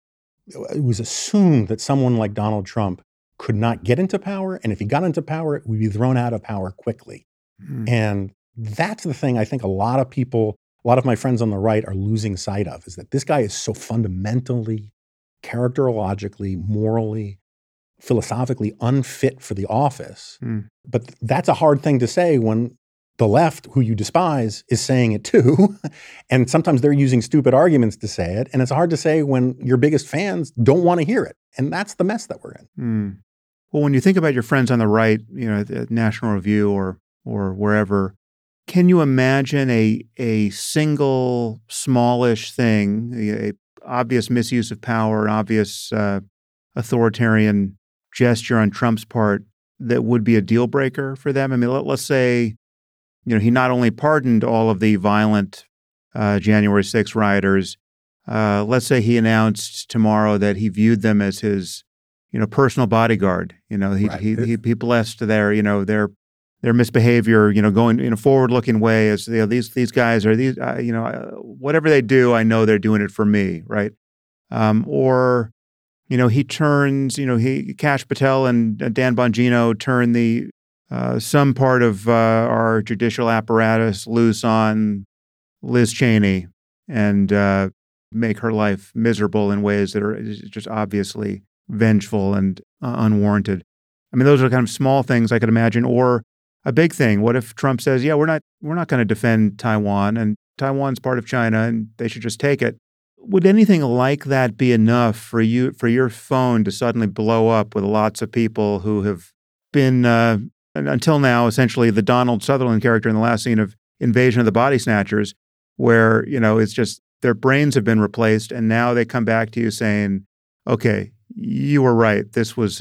It was assumed that someone like Donald Trump could not get into power. And if he got into power, it would be thrown out of power quickly. And that's the thing I think a lot of my friends on the right are losing sight of, is that this guy is so fundamentally, characterologically, morally, philosophically unfit for the office. But that's a hard thing to say when the left, who you despise, is saying it too. And sometimes they're using stupid arguments to say it. And it's hard to say when your biggest fans don't want to hear it. And that's the mess that we're in. Well, when you think about your friends on the right, at National Review or wherever, can you imagine a single smallish thing, a obvious misuse of power, an obvious authoritarian gesture on Trump's part that would be a deal breaker for them? I mean, let's say, he not only pardoned all of the violent January 6th rioters, let's say he announced tomorrow that he viewed them as his, personal bodyguard. He blessed their misbehavior, going in a forward-looking way as these guys are these, whatever they do, I know they're doing it for me, right? Or he turns, Kash Patel and Dan Bongino turn some part of our judicial apparatus loose on Liz Cheney and make her life miserable in ways that are just obviously vengeful and unwarranted. I mean, those are kind of small things I could imagine. Or a big thing. What if Trump says, "Yeah, we're not going to defend Taiwan, and Taiwan's part of China, and they should just take it"? Would anything like that be enough for your phone to suddenly blow up with lots of people who have been until now essentially the Donald Sutherland character in the last scene of Invasion of the Body Snatchers, where it's just their brains have been replaced, and now they come back to you saying, "Okay, you were right. This is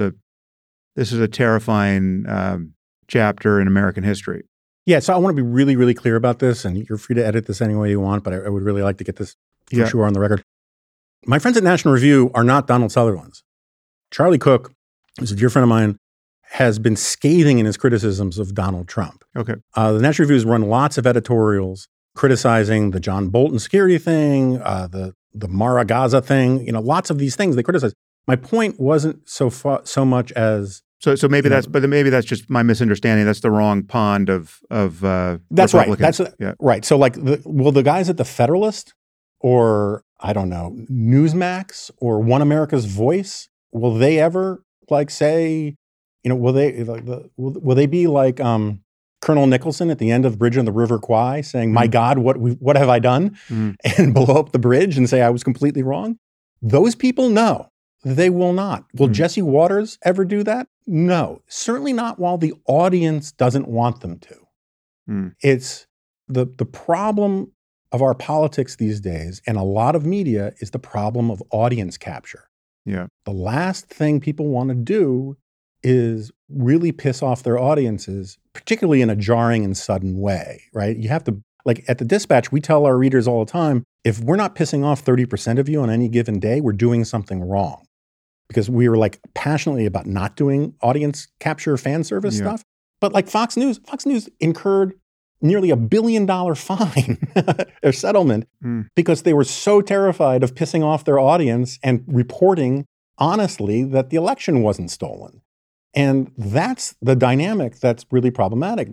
a terrifying chapter in American history." Yeah, so I want to be really, really clear about this, and you're free to edit this any way you want, but I would really like to get this for sure on the record. My friends at National Review are not Donald Sutherland's. Charlie Cook, who's a dear friend of mine, has been scathing in his criticisms of Donald Trump. Okay. The National Review has run lots of editorials criticizing the John Bolton security thing, the Mara Gaza thing, lots of these things they criticize. My point wasn't so much as So maybe that's just my misunderstanding. That's the wrong pond of that's right. Republicans. Right. So will the guys at the Federalist or I don't know Newsmax or One America's Voice, will they ever say, will they be like Colonel Nicholson at the end of Bridge on the River Kwai saying, "My God, what have I done?" and blow up the bridge and say I was completely wrong? Those people, no, they will not. Will Jesse Waters ever do that? No, certainly not while the audience doesn't want them to. It's the problem of our politics these days, and a lot of media, is the problem of audience capture. Yeah. The last thing people want to do is really piss off their audiences, particularly in a jarring and sudden way, right? You have to, like at the Dispatch, we tell our readers all the time, if we're not pissing off 30% of you on any given day, we're doing something wrong. Because we were passionately about not doing audience capture fan service stuff. But Fox News incurred nearly $1 billion fine or settlement because they were so terrified of pissing off their audience and reporting honestly that the election wasn't stolen. And that's the dynamic that's really problematic.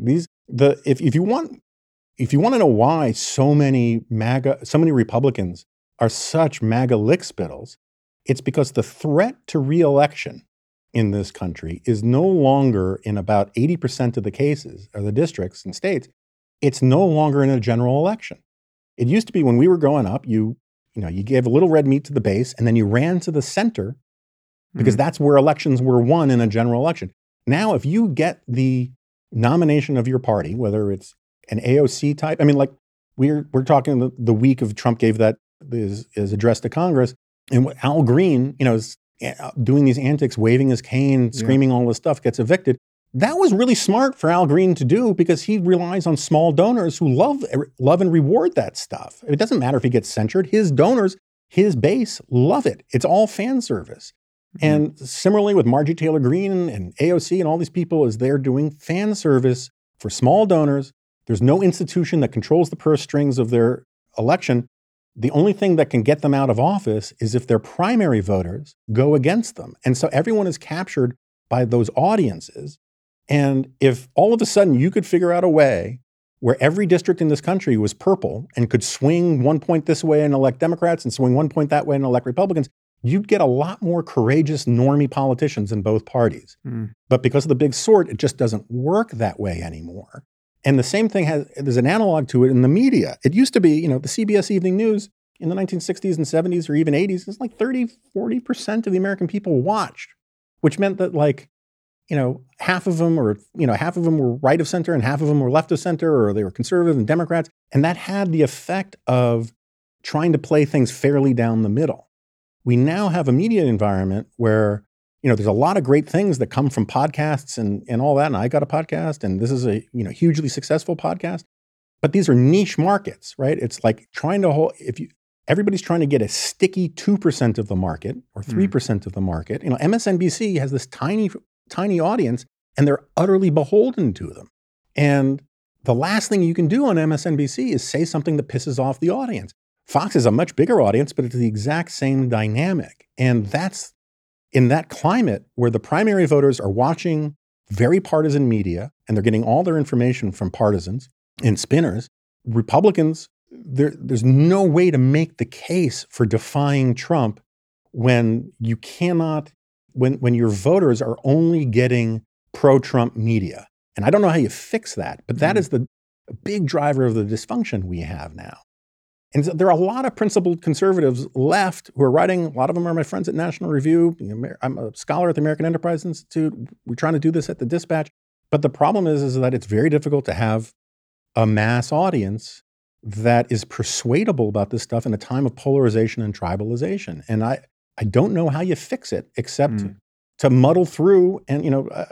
If you want to know why so many Republicans are such MAGA lickspittles, it's because the threat to re-election in this country is no longer in about 80% of the cases or the districts and states. It's no longer in a general election. It used to be when we were growing up, you gave a little red meat to the base and then you ran to the center because that's where elections were won in a general election. Now, if you get the nomination of your party, whether it's an AOC type, I mean, like we're talking the week of Trump gave his address to Congress, and Al Green, is doing these antics, waving his cane, screaming all this stuff, gets evicted. That was really smart for Al Green to do because he relies on small donors who love and reward that stuff. It doesn't matter if he gets censured. His donors, his base, love it. It's all fan service. And similarly with Marjorie Taylor Greene and AOC and all these people, is they're doing fan service for small donors. There's no institution that controls the purse strings of their election. The only thing that can get them out of office is if their primary voters go against them. And so everyone is captured by those audiences. And if all of a sudden you could figure out a way where every district in this country was purple and could swing 1 point this way and elect Democrats and swing 1 point that way and elect Republicans, you'd get a lot more courageous normie politicians in both parties. But because of the big sort, it just doesn't work that way anymore. And the same thing there's an analog to it in the media. It used to be, the CBS Evening News in the 1960s and 70s or even 80s, it's like 30-40% of the American people watched, which meant that half of them were right of center and half of them were left of center, or they were conservative and Democrats. And that had the effect of trying to play things fairly down the middle. We now have a media environment where, there's a lot of great things that come from podcasts and all that. And I got a podcast and this is a, hugely successful podcast, but these are niche markets, right? It's like trying to hold, everybody's trying to get a sticky 2% of the market or 3% of the market. MSNBC has this tiny audience and they're utterly beholden to them. And the last thing you can do on MSNBC is say something that pisses off the audience. Fox is a much bigger audience, but it's the exact same dynamic. And that's in that climate where the primary voters are watching very partisan media and they're getting all their information from partisans and spinners. Republicans, there's no way to make the case for defying Trump when you cannot, when your voters are only getting pro-Trump media. And I don't know how you fix that, but that is the big driver of the dysfunction we have now. And so there are a lot of principled conservatives left who are writing. A lot of them are my friends at National Review. I'm a scholar at the American Enterprise Institute. We're trying to do this at the Dispatch. But the problem is that it's very difficult to have a mass audience that is persuadable about this stuff in a time of polarization and tribalization. And I don't know how you fix it except to muddle through. And,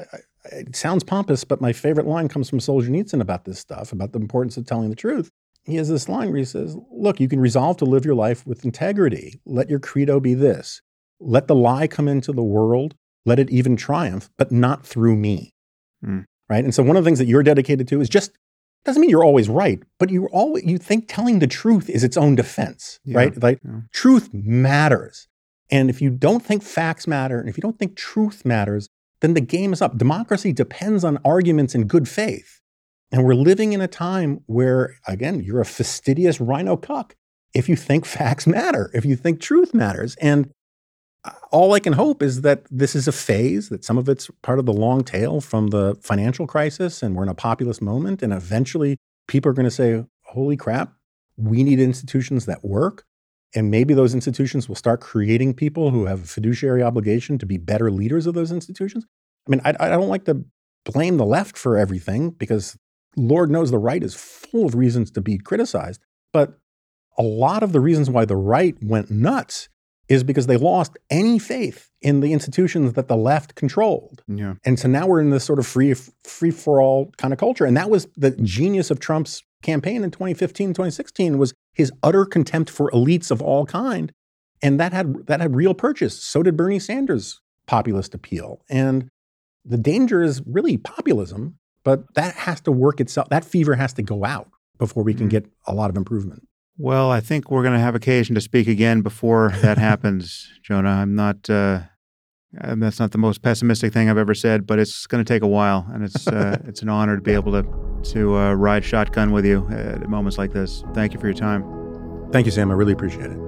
it sounds pompous, but my favorite line comes from Solzhenitsyn about this stuff, about the importance of telling the truth. He has this line where he says, look, you can resolve to live your life with integrity. Let your credo be this. Let the lie come into the world. Let it even triumph, but not through me. Right? And so one of the things that you're dedicated to is just, doesn't mean you're always right, but you think telling the truth is its own defense, right? Truth matters. And if you don't think facts matter, and if you don't think truth matters, then the game is up. Democracy depends on arguments in good faith. And we're living in a time where, again, you're a fastidious rhino cuck if you think facts matter, if you think truth matters. And all I can hope is that this is a phase, that some of it's part of the long tail from the financial crisis, and we're in a populist moment, and eventually people are going to say, holy crap, we need institutions that work. And maybe those institutions will start creating people who have a fiduciary obligation to be better leaders of those institutions. I mean, I don't like to blame the left for everything because Lord knows the right is full of reasons to be criticized. But a lot of the reasons why the right went nuts is because they lost any faith in the institutions that the left controlled. Yeah. And so now we're in this sort of free-for-all kind of culture. And that was the genius of Trump's campaign in 2015, 2016, was his utter contempt for elites of all kind. And that had real purchase. So did Bernie Sanders' populist appeal. And the danger is really populism, but that has to work itself. That fever has to go out before we can get a lot of improvement. Well, I think we're going to have occasion to speak again before that happens, Jonah. I'm not, that's not the most pessimistic thing I've ever said, but it's going to take a while. And it's an honor to be able to to ride shotgun with you at moments like this. Thank you for your time. Thank you, Sam. I really appreciate it.